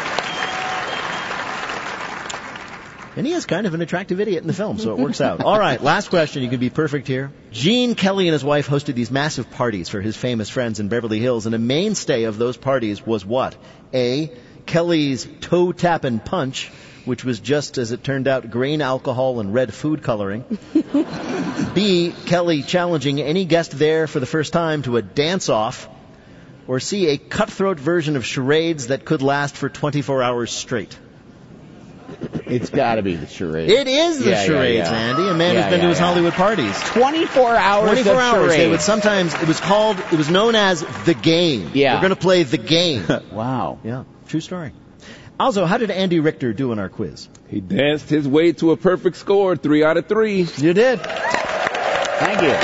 And he is kind of an attractive idiot in the film, so it works out. All right, last question. You can be perfect here. Gene Kelly and his wife hosted these massive parties for his famous friends in Beverly Hills, and a mainstay of those parties was what? A, Kelly's toe tap and punch, which was just, as it turned out, grain alcohol and red food coloring. B, Kelly challenging any guest there for the first time to a dance-off. Or C, a cutthroat version of charades that could last for twenty-four hours straight. It's got to be the charades. It is the Yeah, charades, yeah, yeah. Andy. A man Yeah, who's been yeah, to his yeah. Hollywood parties. twenty-four hours twenty-four of hours. They charades. would sometimes, it was called, it was known as The Game. Yeah. We're going to play The Game. Wow. Yeah, true story. Also, how did Andy Richter do in our quiz? He danced his way to a perfect score, three out of three. You did. Thank you.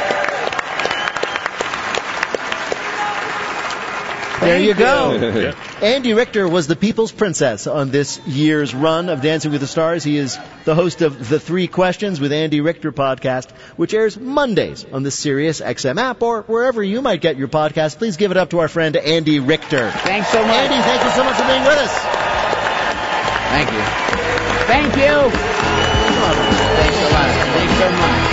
There Thank you go. Yeah. Andy Richter was the People's Princess on this year's run of Dancing with the Stars. He is the host of the Three Questions with Andy Richter podcast, which airs Mondays on the Sirius X M app or wherever you might get your podcast. Please give it up to our friend Andy Richter. Thanks so much. Andy, thank you so much for being with us. Thank you. Thank you. Thanks a lot. Thanks so much.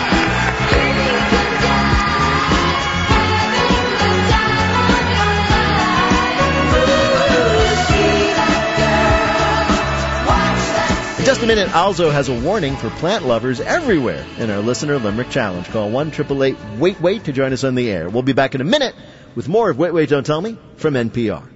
In just a minute, Alzo has a warning for plant lovers everywhere in our Listener Limerick Challenge. Call one eight eight eight wait wait to join us on the air. We'll be back in a minute with more of Wait, Wait, Don't Tell Me from N P R.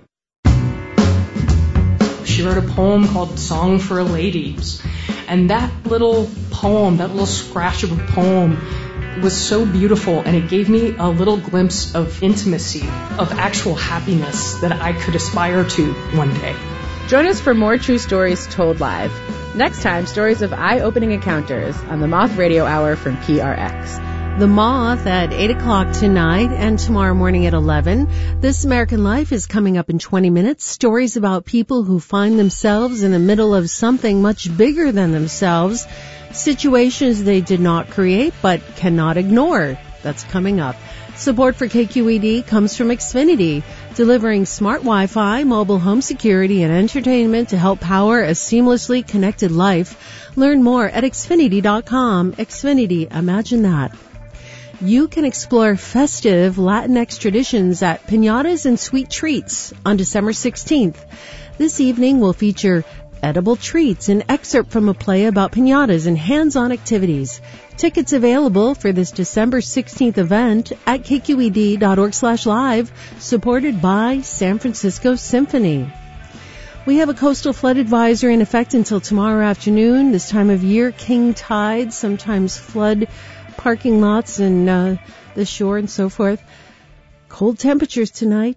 She wrote a poem called Song for a Lady. And that little poem, that little scratch of a poem, was so beautiful, and it gave me a little glimpse of intimacy, of actual happiness that I could aspire to one day. Join us for more true stories told live. Next time, stories of eye-opening encounters on the Moth Radio Hour from P R X. The Moth at eight o'clock tonight and tomorrow morning at eleven. This American Life is coming up in twenty minutes. Stories about people who find themselves in the middle of something much bigger than themselves. Situations they did not create but cannot ignore. That's coming up. Support for K Q E D comes from Xfinity. delivering smart Wi-Fi, mobile home security, and entertainment to help power a seamlessly connected life. Learn more at Xfinity dot com. Xfinity, imagine that. You can explore festive Latinx traditions at Piñatas and Sweet Treats on December sixteenth. This evening will feature edible treats, an excerpt from a play about piñatas, and hands-on activities. Tickets available for this December sixteenth event at K Q E D dot org slash live, supported by San Francisco Symphony. We have a coastal flood advisory in effect until tomorrow afternoon. This time of year, king tides sometimes flood parking lots and uh, the shore and so forth. Cold temperatures tonight.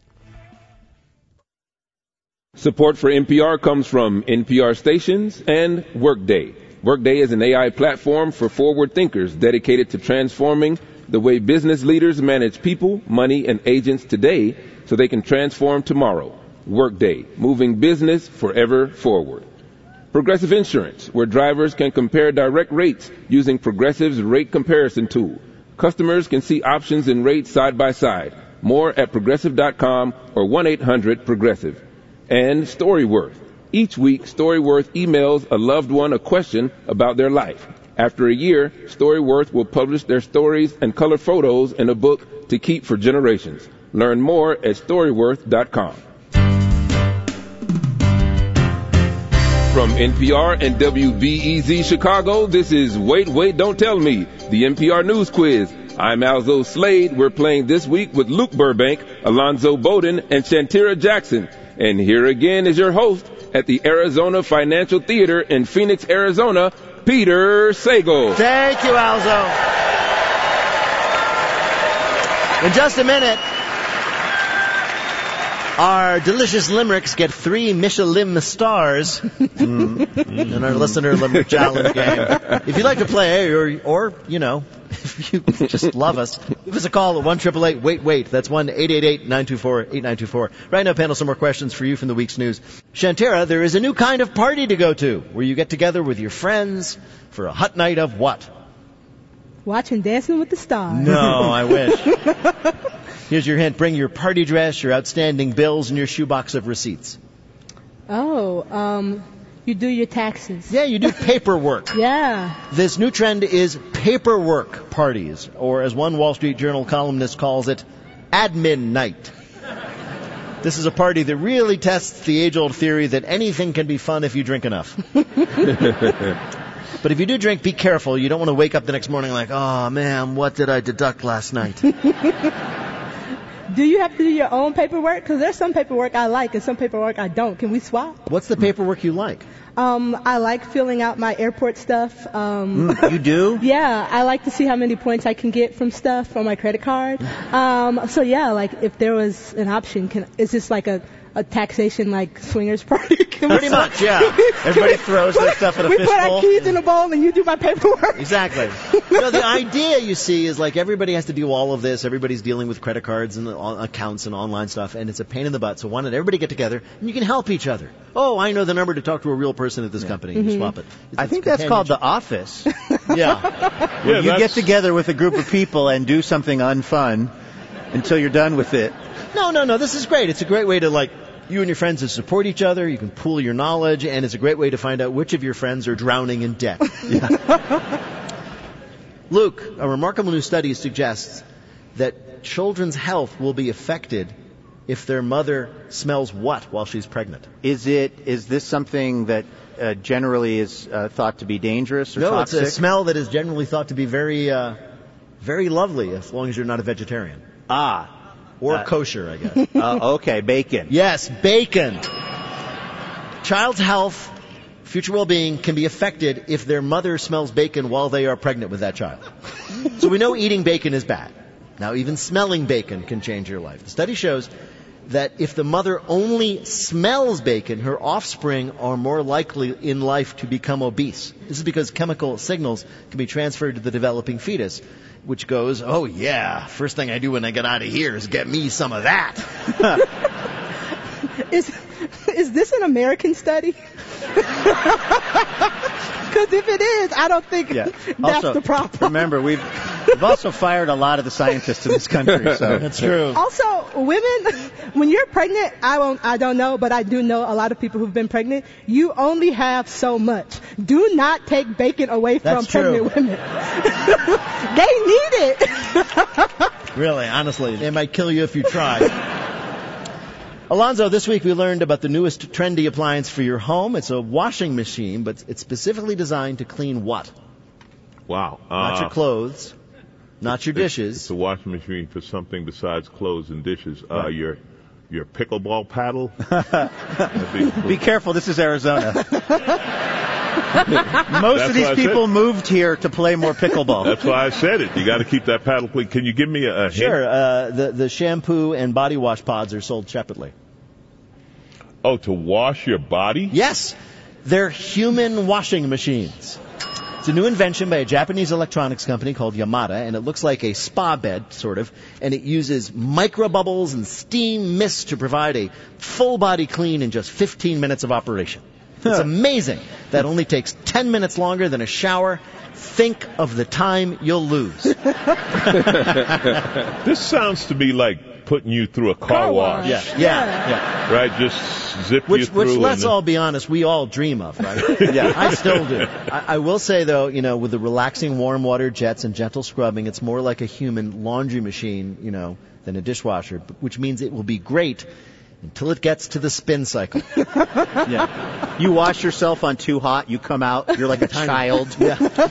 Support for N P R comes from N P R stations and Workday. Workday is an A I platform for forward thinkers dedicated to transforming the way business leaders manage people, money, and agents today so they can transform tomorrow. Workday, moving business forever forward. Progressive Insurance, where drivers can compare direct rates using Progressive's rate comparison tool. Customers can see options and rates side by side. More at progressive dot com or one eight hundred progressive. And Storyworth. Each week, Storyworth emails a loved one a question about their life. After a year, Storyworth will publish their stories and color photos in a book to keep for generations. Learn more at storyworth dot com. From N P R and W B E Z Chicago, this is Wait, Wait, Don't Tell Me, the N P R News Quiz. I'm Alzo Slade. We're playing this week with Luke Burbank, Alonzo Bowden, and Shantira Jackson. And here again is your host at the Arizona Financial Theater in Phoenix, Arizona, Peter Sagal. Thank you, Alzo. In just a minute, our delicious limericks get three Michelin stars mm. in our listener limerick challenge game. If you'd like to play, or, or you know, if you just love us, give us a call at one eight eight eight wait wait. That's one eight eight eight nine two four eight nine two four. Right now, panel, some more questions for you from the week's news. Shantira, there is a new kind of party to go to where you get together with your friends for a hot night of what? Watching Dancing with the Stars. No, I wish. Here's your hint. Bring your party dress, your outstanding bills, and your shoebox of receipts. Oh, um, you do your taxes. Yeah, you do paperwork. Yeah. This new trend is paperwork parties, or as one Wall Street Journal columnist calls it, admin night. This is a party that really tests the age-old theory that anything can be fun if you drink enough. But if you do drink, be careful. You don't want to wake up the next morning like, oh, man, what did I deduct last night? Do you have to do your own paperwork? Because there's some paperwork I like and some paperwork I don't. Can we swap? What's the paperwork you like? Um, I like filling out my airport stuff. Um, mm, you do? Yeah, I like to see how many points I can get from stuff on my credit card. Um, so yeah, like if there was an option, can is this like a a taxation like swingers party? Can Pretty much, yeah. Everybody throws their stuff in a we fistbowl. We put our keys in a bowl and you do my paperwork. Exactly. No, the idea, you see, is like everybody has to do all of this. Everybody's dealing with credit cards and accounts and online stuff, and it's a pain in the butt. So why don't everybody get together and you can help each other? Oh, I know the number to talk to a real person at this yeah. company. Mm-hmm. You swap it. It's, I think that's called The Office. Yeah. Where yeah, you get together with a group of people and do something unfun until you're done with it. No, no, no. This is great. It's a great way to, like, you and your friends to support each other. You can pool your knowledge, and it's a great way to find out which of your friends are drowning in debt. Yeah. Luke, a remarkable new study suggests that children's health will be affected if their mother smells what while she's pregnant? Is it? Is this something that uh, generally is uh, thought to be dangerous or no, toxic? No, it's a smell that is generally thought to be very, uh, very lovely as long as you're not a vegetarian. Ah. Or uh, kosher, I guess. Uh, okay, bacon. Yes, bacon. Child's health, future well-being can be affected if their mother smells bacon while they are pregnant with that child. So we know eating bacon is bad. Now, even smelling bacon can change your life. The study shows that if the mother only smells bacon, her offspring are more likely in life to become obese. This is because chemical signals can be transferred to the developing fetus, which goes, oh yeah, first thing I do when I get out of here is get me some of that. is is this an American study? Because if it is, I don't think yeah. that's also, the problem. Remember, we've We've also fired a lot of the scientists in this country. So that's true. Also, women, when you're pregnant, I won't, I don't know, but I do know a lot of people who've been pregnant. You only have so much. Do not take bacon away from That's true. pregnant women. They need it. Really, honestly, they might kill you if you try. Alonzo, this week we learned about the newest trendy appliance for your home. It's a washing machine, but it's specifically designed to clean what? Wow. Not Uh, your clothes, not your dishes. It's a washing machine for something besides clothes and dishes. Uh, your your pickleball paddle. Be careful, this is Arizona. Most That's of these what I people said. moved here to play more pickleball. That's why I said it. You got to keep that paddle clean. Can you give me a, a hint? Sure, uh, the, the shampoo and body wash pods are sold separately. Oh, to wash your body? Yes, they're human washing machines. It's a new invention by a Japanese electronics company called Yamada, and it looks like a spa bed, sort of, and it uses microbubbles and steam mist to provide a full body clean in just fifteen minutes of operation. It's amazing. That only takes ten minutes longer than a shower. Think of the time you'll lose. This sounds to me like putting you through a car, Car wash. wash. Yeah, yeah, yeah. Right? Just zip you Which, through. which and let's then- all be honest, we all dream of, right? Yeah, I still do. I, I will say, though, you know, with the relaxing warm water jets and gentle scrubbing, it's more like a human laundry machine, you know, than a dishwasher, which means it will be great until it gets to the spin cycle. Yeah. You wash yourself on too hot, you come out, you're like a child. Yeah.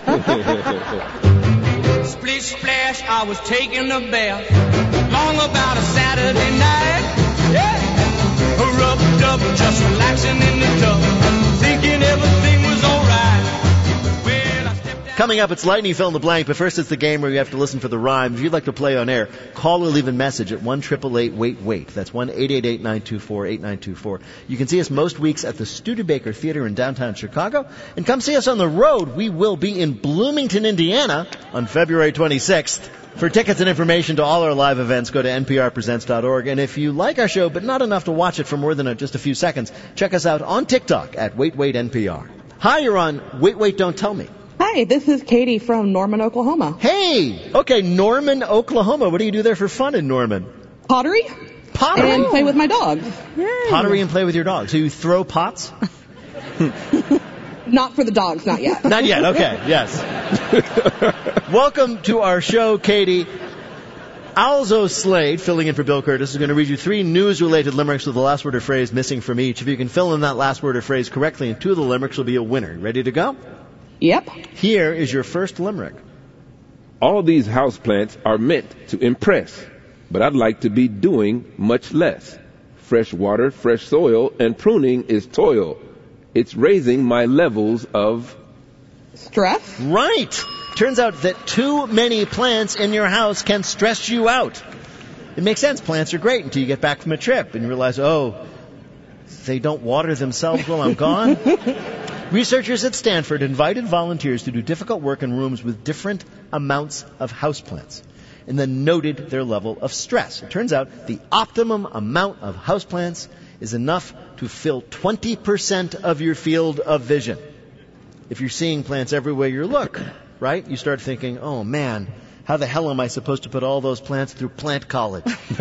Splish splash, I was taking a bath. Long about a Saturday night. Yeah. Rubbed up, just relaxing in the tub. Thinking everything was alright. Well, I stepped out. Coming up, it's Lightning Fill in the Blank, but first it's the game where you have to listen for the rhyme. If you'd like to play on air, call or leave a message at one eight eight eight wait wait. That's one eight eight eight nine two four eight nine two four. You can see us most weeks at the Studebaker Theater in downtown Chicago. And come see us on the road. We will be in Bloomington, Indiana on February twenty-sixth. For tickets and information to all our live events, go to N P R presents dot org. And if you like our show, but not enough to watch it for more than a, just a few seconds, check us out on TikTok at Wait Wait N P R. Hi, you're on Wait Wait Don't Tell Me. Hi, this is Katie from Norman, Oklahoma. Hey! Okay, Norman, Oklahoma. What do you do there for fun in Norman? Pottery. Pottery? And play with my dogs. Pottery and play with your dog. So you throw pots? Not for the dogs, not yet. Not yet, okay, yes. Welcome to our show, Katie. Alzo Slade, filling in for Bill Curtis, is going to read you three news-related limericks with the last word or phrase missing from each. If you can fill in that last word or phrase correctly in two of the limericks, you'll be a winner. Ready to go? Yep. Here is your first limerick. All these houseplants are meant to impress, but I'd like to be doing much less. Fresh water, fresh soil, and pruning is toil. It's raising my levels of stress. Right. Turns out that too many plants in your house can stress you out. It makes sense. Plants are great until you get back from a trip and you realize, oh, they don't water themselves while I'm gone. Researchers at Stanford invited volunteers to do difficult work in rooms with different amounts of houseplants and then noted their level of stress. It turns out the optimum amount of houseplants is enough to fill twenty percent of your field of vision. If you're seeing plants everywhere you look, right, you start thinking, oh man, how the hell am I supposed to put all those plants through plant college?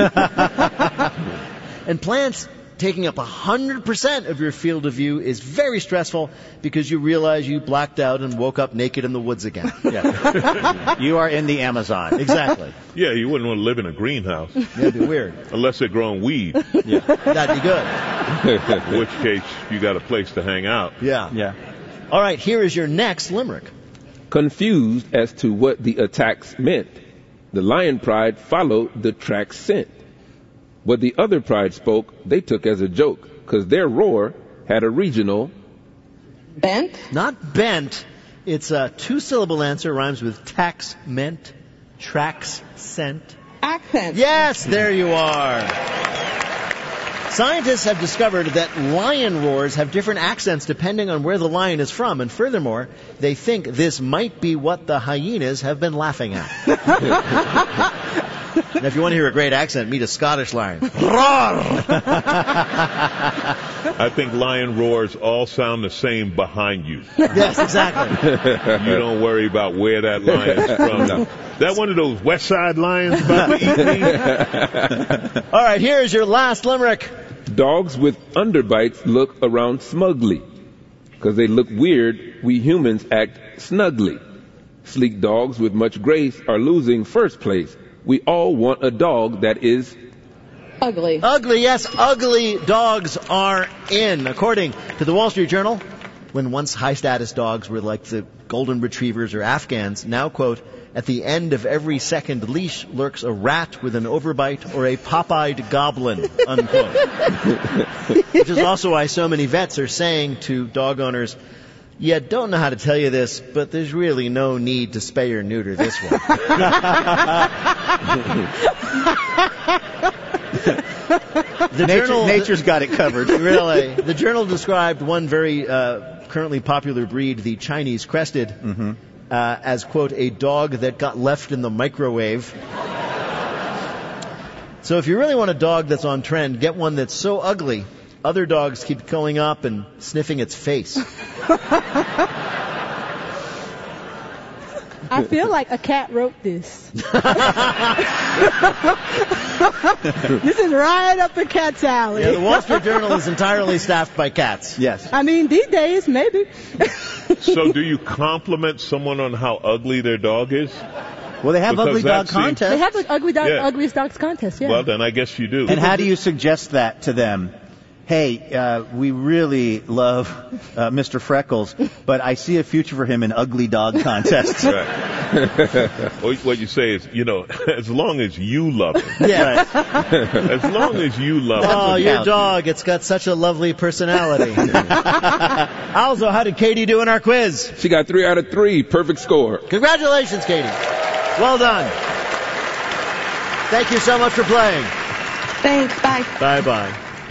And plants taking up one hundred percent of your field of view is very stressful because you realize you blacked out and woke up naked in the woods again. Yeah. You are in the Amazon. Exactly. Yeah, you wouldn't want to live in a greenhouse. That'd be weird. Unless they're growing weed. Yeah, that'd be good. In which case, you got a place to hang out. Yeah. Yeah. All right, here is your next limerick. confused as to what the attacks meant. The lion pride followed the track's scent. What the other pride spoke, they took as a joke, because their roar had a regional bent. Not bent. It's a two-syllable answer, rhymes with tax, meant, tracks, scent. Accent. Yes, there you are. Scientists have discovered that lion roars have different accents depending on where the lion is from, and furthermore, they think this might be what the hyenas have been laughing at. And if you want to hear a great accent, meet a Scottish lion. Roar! I think lion roars all sound the same behind you. Yes, exactly. You don't worry about where that lion's from. No. That one of those West Side lions about to eat me? All right, here's your last limerick. Dogs with underbites look around smugly. Because they look weird, we humans act snugly. Sleek dogs with much grace are losing first place. We all want a dog that is ugly. Ugly, yes, ugly dogs are in. According to the Wall Street Journal, when once high-status dogs were like the golden retrievers or Afghans, now, quote, at the end of every second leash lurks a rat with an overbite or a pop-eyed goblin, unquote. Which is also why so many vets are saying to dog owners, yeah, don't know how to tell you this, but there's really no need to spay or neuter this one. The Nature, journal, nature's got it covered. Really. The journal described one very uh, currently popular breed, the Chinese Crested, mm-hmm. uh, as, quote, a dog that got left in the microwave. So if you really want a dog that's on trend, get one that's so ugly, other dogs keep going up and sniffing its face. I feel like a cat wrote this. This is right up the cat's alley. Yeah, the Wall Street Journal is entirely staffed by cats. Yes. I mean, these days, maybe. So do you compliment someone on how ugly their dog is? Well, they have Because ugly that dog seems- contests. They have the ugly dog, Yeah. ugliest dogs contest, yeah. Well, then I guess you do. And how do you suggest that to them? Hey, uh, we really love uh, Mister Freckles, but I see a future for him in ugly dog contests. Right. Or what you say is, you know, as long as you love him. Yeah. As long as you love him. Oh, your dog, it's got such a lovely personality. Also, how did Katie do in our quiz? She got three out of three. Perfect score. Congratulations, Katie. Well done. Thank you so much for playing. Thanks. Bye. Bye-bye.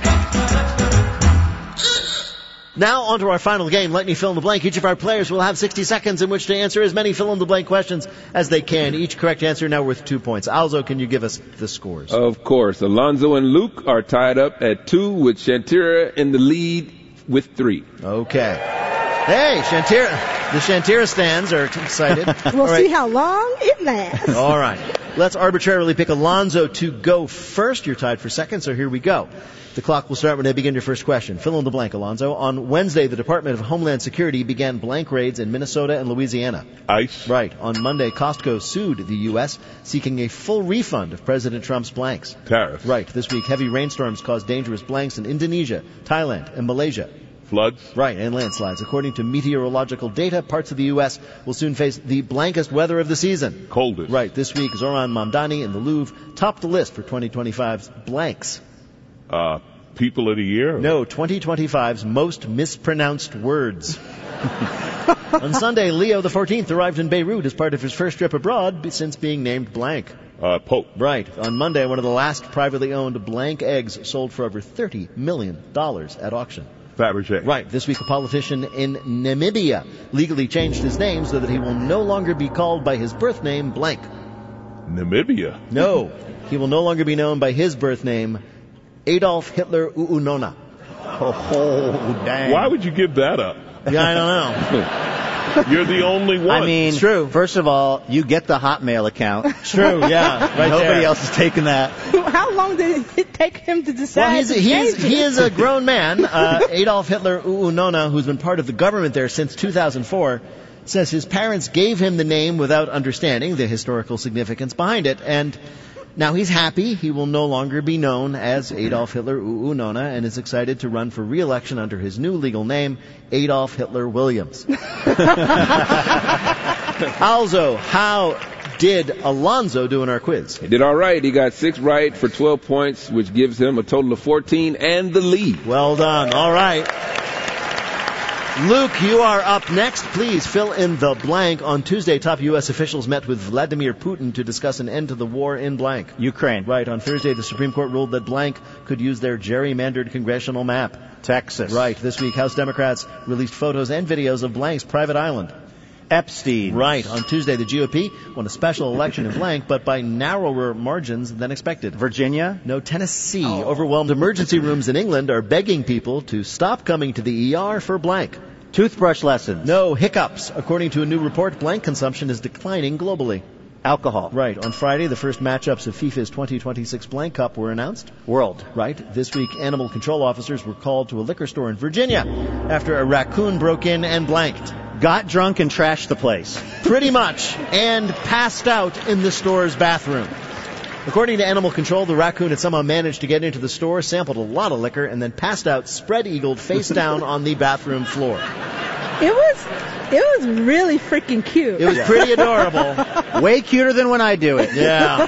Now, on to our final game, Let Me Fill in the Blank. Each of our players will have sixty seconds in which to answer as many fill-in-the-blank questions as they can. Each correct answer now worth two points. Alzo, can you give us the scores? Of course. Alonzo and Luke are tied up at two, with Shantira in the lead with three. Okay. Hey, Shantira. The Shantira stands are excited. We'll All right. see how long it lasts. All right. Let's arbitrarily pick Alonzo to go first. You're tied for second, so here we go. The clock will start when I begin your first question. Fill in the blank, Alonzo. On Wednesday, the Department of Homeland Security began blank raids in Minnesota and Louisiana. Ice. Right. On Monday, Costco sued the U S, seeking a full refund of President Trump's blanks. Tariffs. Right. This week, heavy rainstorms caused dangerous blanks in Indonesia, Thailand, and Malaysia. Floods. Right, and landslides. According to meteorological data, parts of the U S will soon face the blankest weather of the season. Coldest. Right, this week, Zoran Mamdani in the Louvre topped the list for twenty twenty-five's blanks. Uh, people of the year? No, twenty twenty-five's most mispronounced words. On Sunday, Leo the fourteenth arrived in Beirut as part of his first trip abroad since being named blank. Uh, Pope. Right. On Monday, one of the last privately owned blank eggs sold for over thirty million dollars at auction. Fabergé. Right. This week, a politician in Namibia legally changed his name so that he will no longer be called by his birth name, blank. Namibia? No. He will no longer be known by his birth name, Adolf Hitler Uunona. Oh, dang. Why would you give that up? Yeah, I don't know. You're the only one. I mean, It's true. First of all, you get the Hotmail account. It's true, yeah. Right Nobody there. else is taking that. How long did it take him to decide Well, he's, to he, is, change it? he is a grown man. Uh, Adolf Hitler Uunona, who's been part of the government there since two thousand four, says his parents gave him the name without understanding the historical significance behind it. And now he's happy. He will no longer be known as Adolf Hitler Uunona and is excited to run for re-election under his new legal name, Adolf Hitler Williams. Also, how did Alonzo do in our quiz? He did all right. He got six right for twelve points, which gives him a total of fourteen and the lead. Well done. All right. Luke, you are up next. Please fill in the blank. On Tuesday, top U S officials met with Vladimir Putin to discuss an end to the war in blank. Ukraine. Right. On Thursday, the Supreme Court ruled that blank could use their gerrymandered congressional map. Texas. Right. This week, House Democrats released photos and videos of blank's private island. Epstein. Right. On Tuesday, the G O P won a special election in blank, but by narrower margins than expected. Virginia? No, Tennessee. Oh. Overwhelmed emergency rooms in England are begging people to stop coming to the E R for blank. Toothbrush lessons. No, hiccups. According to a new report, blank consumption is declining globally. Alcohol. Right. On Friday, the first matchups of FIFA's twenty twenty-six Blank Cup were announced. World. Right. This week, animal control officers were called to a liquor store in Virginia after a raccoon broke in and blanked. Got drunk and trashed the place. Pretty much. And passed out in the store's bathroom. According to animal control, the raccoon had somehow managed to get into the store, sampled a lot of liquor, and then passed out spread-eagled face down on the bathroom floor. It was, it was really freaking cute. It was pretty adorable. Way cuter than when I do it. Yeah.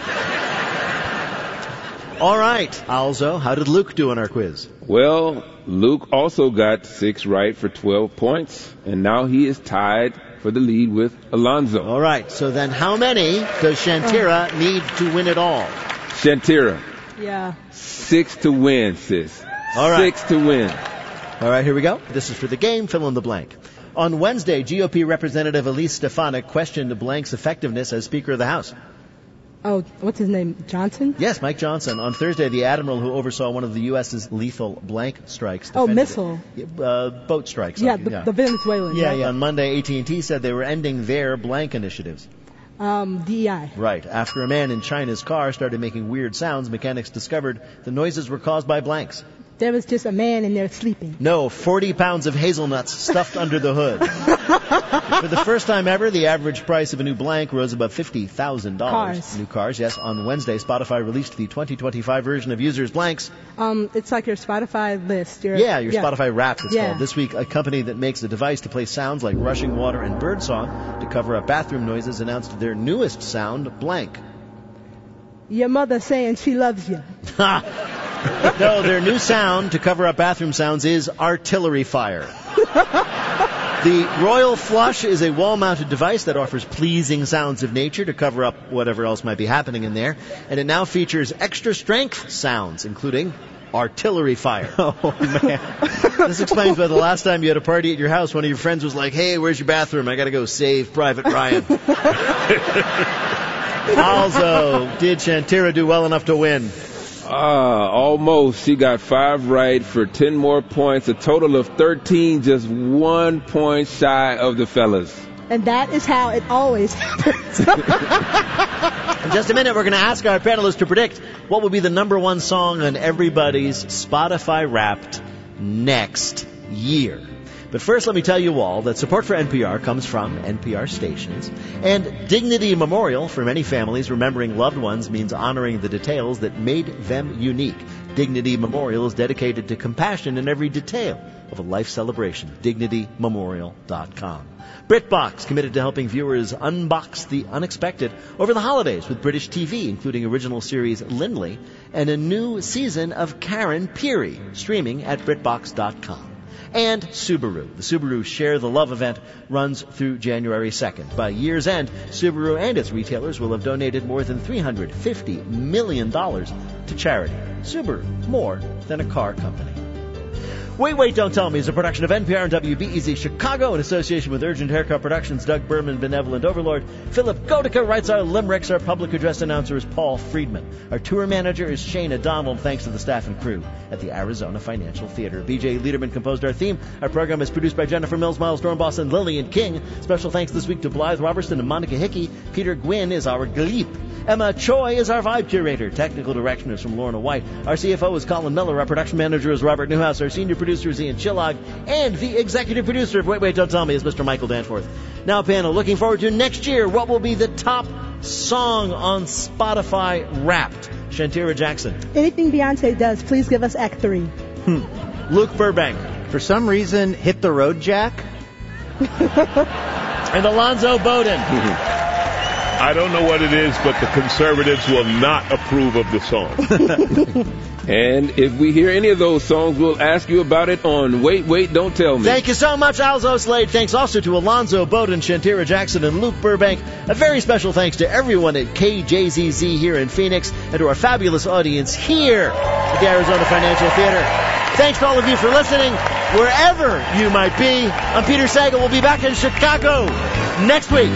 All right, Alzo, how did Luke do on our quiz? Well, Luke also got six right for twelve points, and now he is tied for the lead with Alonzo. All right, so then how many does Shantira oh. need to win it all? Shantira. Yeah. Six to win, sis. All right. Six to win. All right, here we go. This is for the game. Fill in the blank. On Wednesday, G O P Representative Elise Stefanik questioned Blank's effectiveness as Speaker of the House. Oh, what's his name? Johnson? Yes, Mike Johnson. On Thursday, the admiral who oversaw one of the U S's lethal blank strikes. Oh, missile. Uh, boat strikes. Yeah, the, yeah, the Venezuelan. Yeah, right? yeah. On Monday, A T and T said they were ending their blank initiatives. Um, D E I. Right. After a man in China's car started making weird sounds, mechanics discovered the noises were caused by blanks. There was just a man in there sleeping. No, forty pounds of hazelnuts stuffed under the hood. For the first time ever, the average price of a new blank rose above fifty thousand dollars. Cars. New cars, yes. On Wednesday, Spotify released the twenty twenty-five version of Users Blanks. Um, it's like your Spotify list. Your, yeah, your yeah. Spotify Wrapped, it's yeah. called. This week, a company that makes a device to play sounds like rushing water and birdsong to cover up bathroom noises announced their newest sound, Blank. Your mother saying she loves you. No, their new sound to cover up bathroom sounds is artillery fire. The Royal Flush is a wall-mounted device that offers pleasing sounds of nature to cover up whatever else might be happening in there. And it now features extra-strength sounds, including artillery fire. Oh, man. This explains why the last time you had a party at your house, one of your friends was like, hey, where's your bathroom? I got to go save Private Ryan. Also, did Shantira do well enough to win? Ah, almost. She got five right for ten more points. A total of thirteen, just one point shy of the fellas. And that is how it always happens. In just a minute, we're going to ask our panelists to predict what will be the number one song on everybody's Spotify Wrapped next year. But first, let me tell you all that support for N P R comes from N P R stations. And Dignity Memorial, for many families, remembering loved ones means honoring the details that made them unique. Dignity Memorial is dedicated to compassion in every detail of a life celebration. dignity memorial dot com. BritBox, committed to helping viewers unbox the unexpected over the holidays with British T V, including original series Lindley and a new season of Karen Peary, streaming at britbox dot com. And Subaru. The Subaru Share the Love event runs through January second. By year's end, Subaru and its retailers will have donated more than three hundred fifty million dollars to charity. Subaru, more than a car company. Wait, Wait, Don't Tell Me is a production of N P R and W B E Z Chicago in association with Urgent Haircut Productions, Doug Berman, Benevolent Overlord. Philip Godica writes our limericks. Our public address announcer is Paul Friedman. Our tour manager is Shana Donald, thanks to the staff and crew at the Arizona Financial Theater. B J Liederman composed our theme. Our program is produced by Jennifer Mills, Miles Dornbos, and Lillian King. Special thanks this week to Blythe Robertson and Monica Hickey. Peter Gwynn is our Gleep. Emma Choi is our vibe curator. Technical direction is from Lorna White. Our C F O is Colin Miller. Our production manager is Robert Newhouse. Our senior producer is Ian Chillog. And the executive producer of Wait, Wait, Don't Tell Me is Mister Michael Danforth. Now, panel, looking forward to next year. What will be the top song on Spotify Wrapped? Shantira Jackson. Anything Beyonce does, please give us Act Three. Hmm. Luke Burbank. For some reason, Hit the Road Jack. And Alonzo Bowden. I don't know what it is, but the conservatives will not approve of the song. And if we hear any of those songs, we'll ask you about it on Wait, Wait, Don't Tell Me. Thank you so much, Alzo Slade. Thanks also to Alonzo Bowden, Shantira Jackson, and Luke Burbank. A very special thanks to everyone at K J Z Z here in Phoenix and to our fabulous audience here at the Arizona Financial Theater. Thanks to all of you for listening, wherever you might be. I'm Peter Sagal. We'll be back in Chicago next week.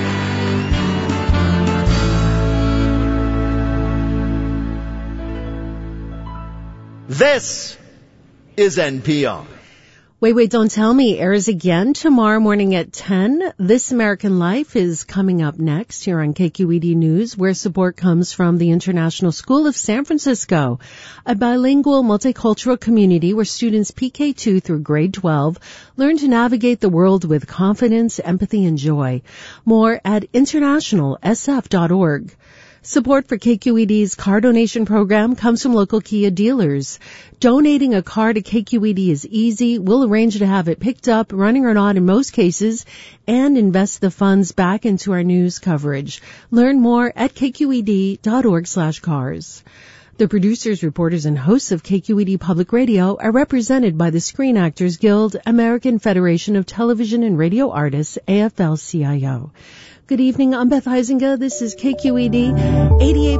This is N P R. Wait, Wait, Don't Tell Me airs again tomorrow morning at ten. This American Life is coming up next here on K Q E D News, where support comes from the International School of San Francisco, a bilingual multicultural community where students P K two through grade twelve learn to navigate the world with confidence, empathy, and joy. More at international s f dot org. Support for K Q E D's car donation program comes from local Kia dealers. Donating a car to K Q E D is easy. We'll arrange to have it picked up, running or not in most cases, and invest the funds back into our news coverage. Learn more at k q e d dot org slash cars. The producers, reporters, and hosts of K Q E D Public Radio are represented by the Screen Actors Guild, American Federation of Television and Radio Artists, A F L C I O. Good evening, I'm Beth Heisinger. This is K Q E D eighty-eight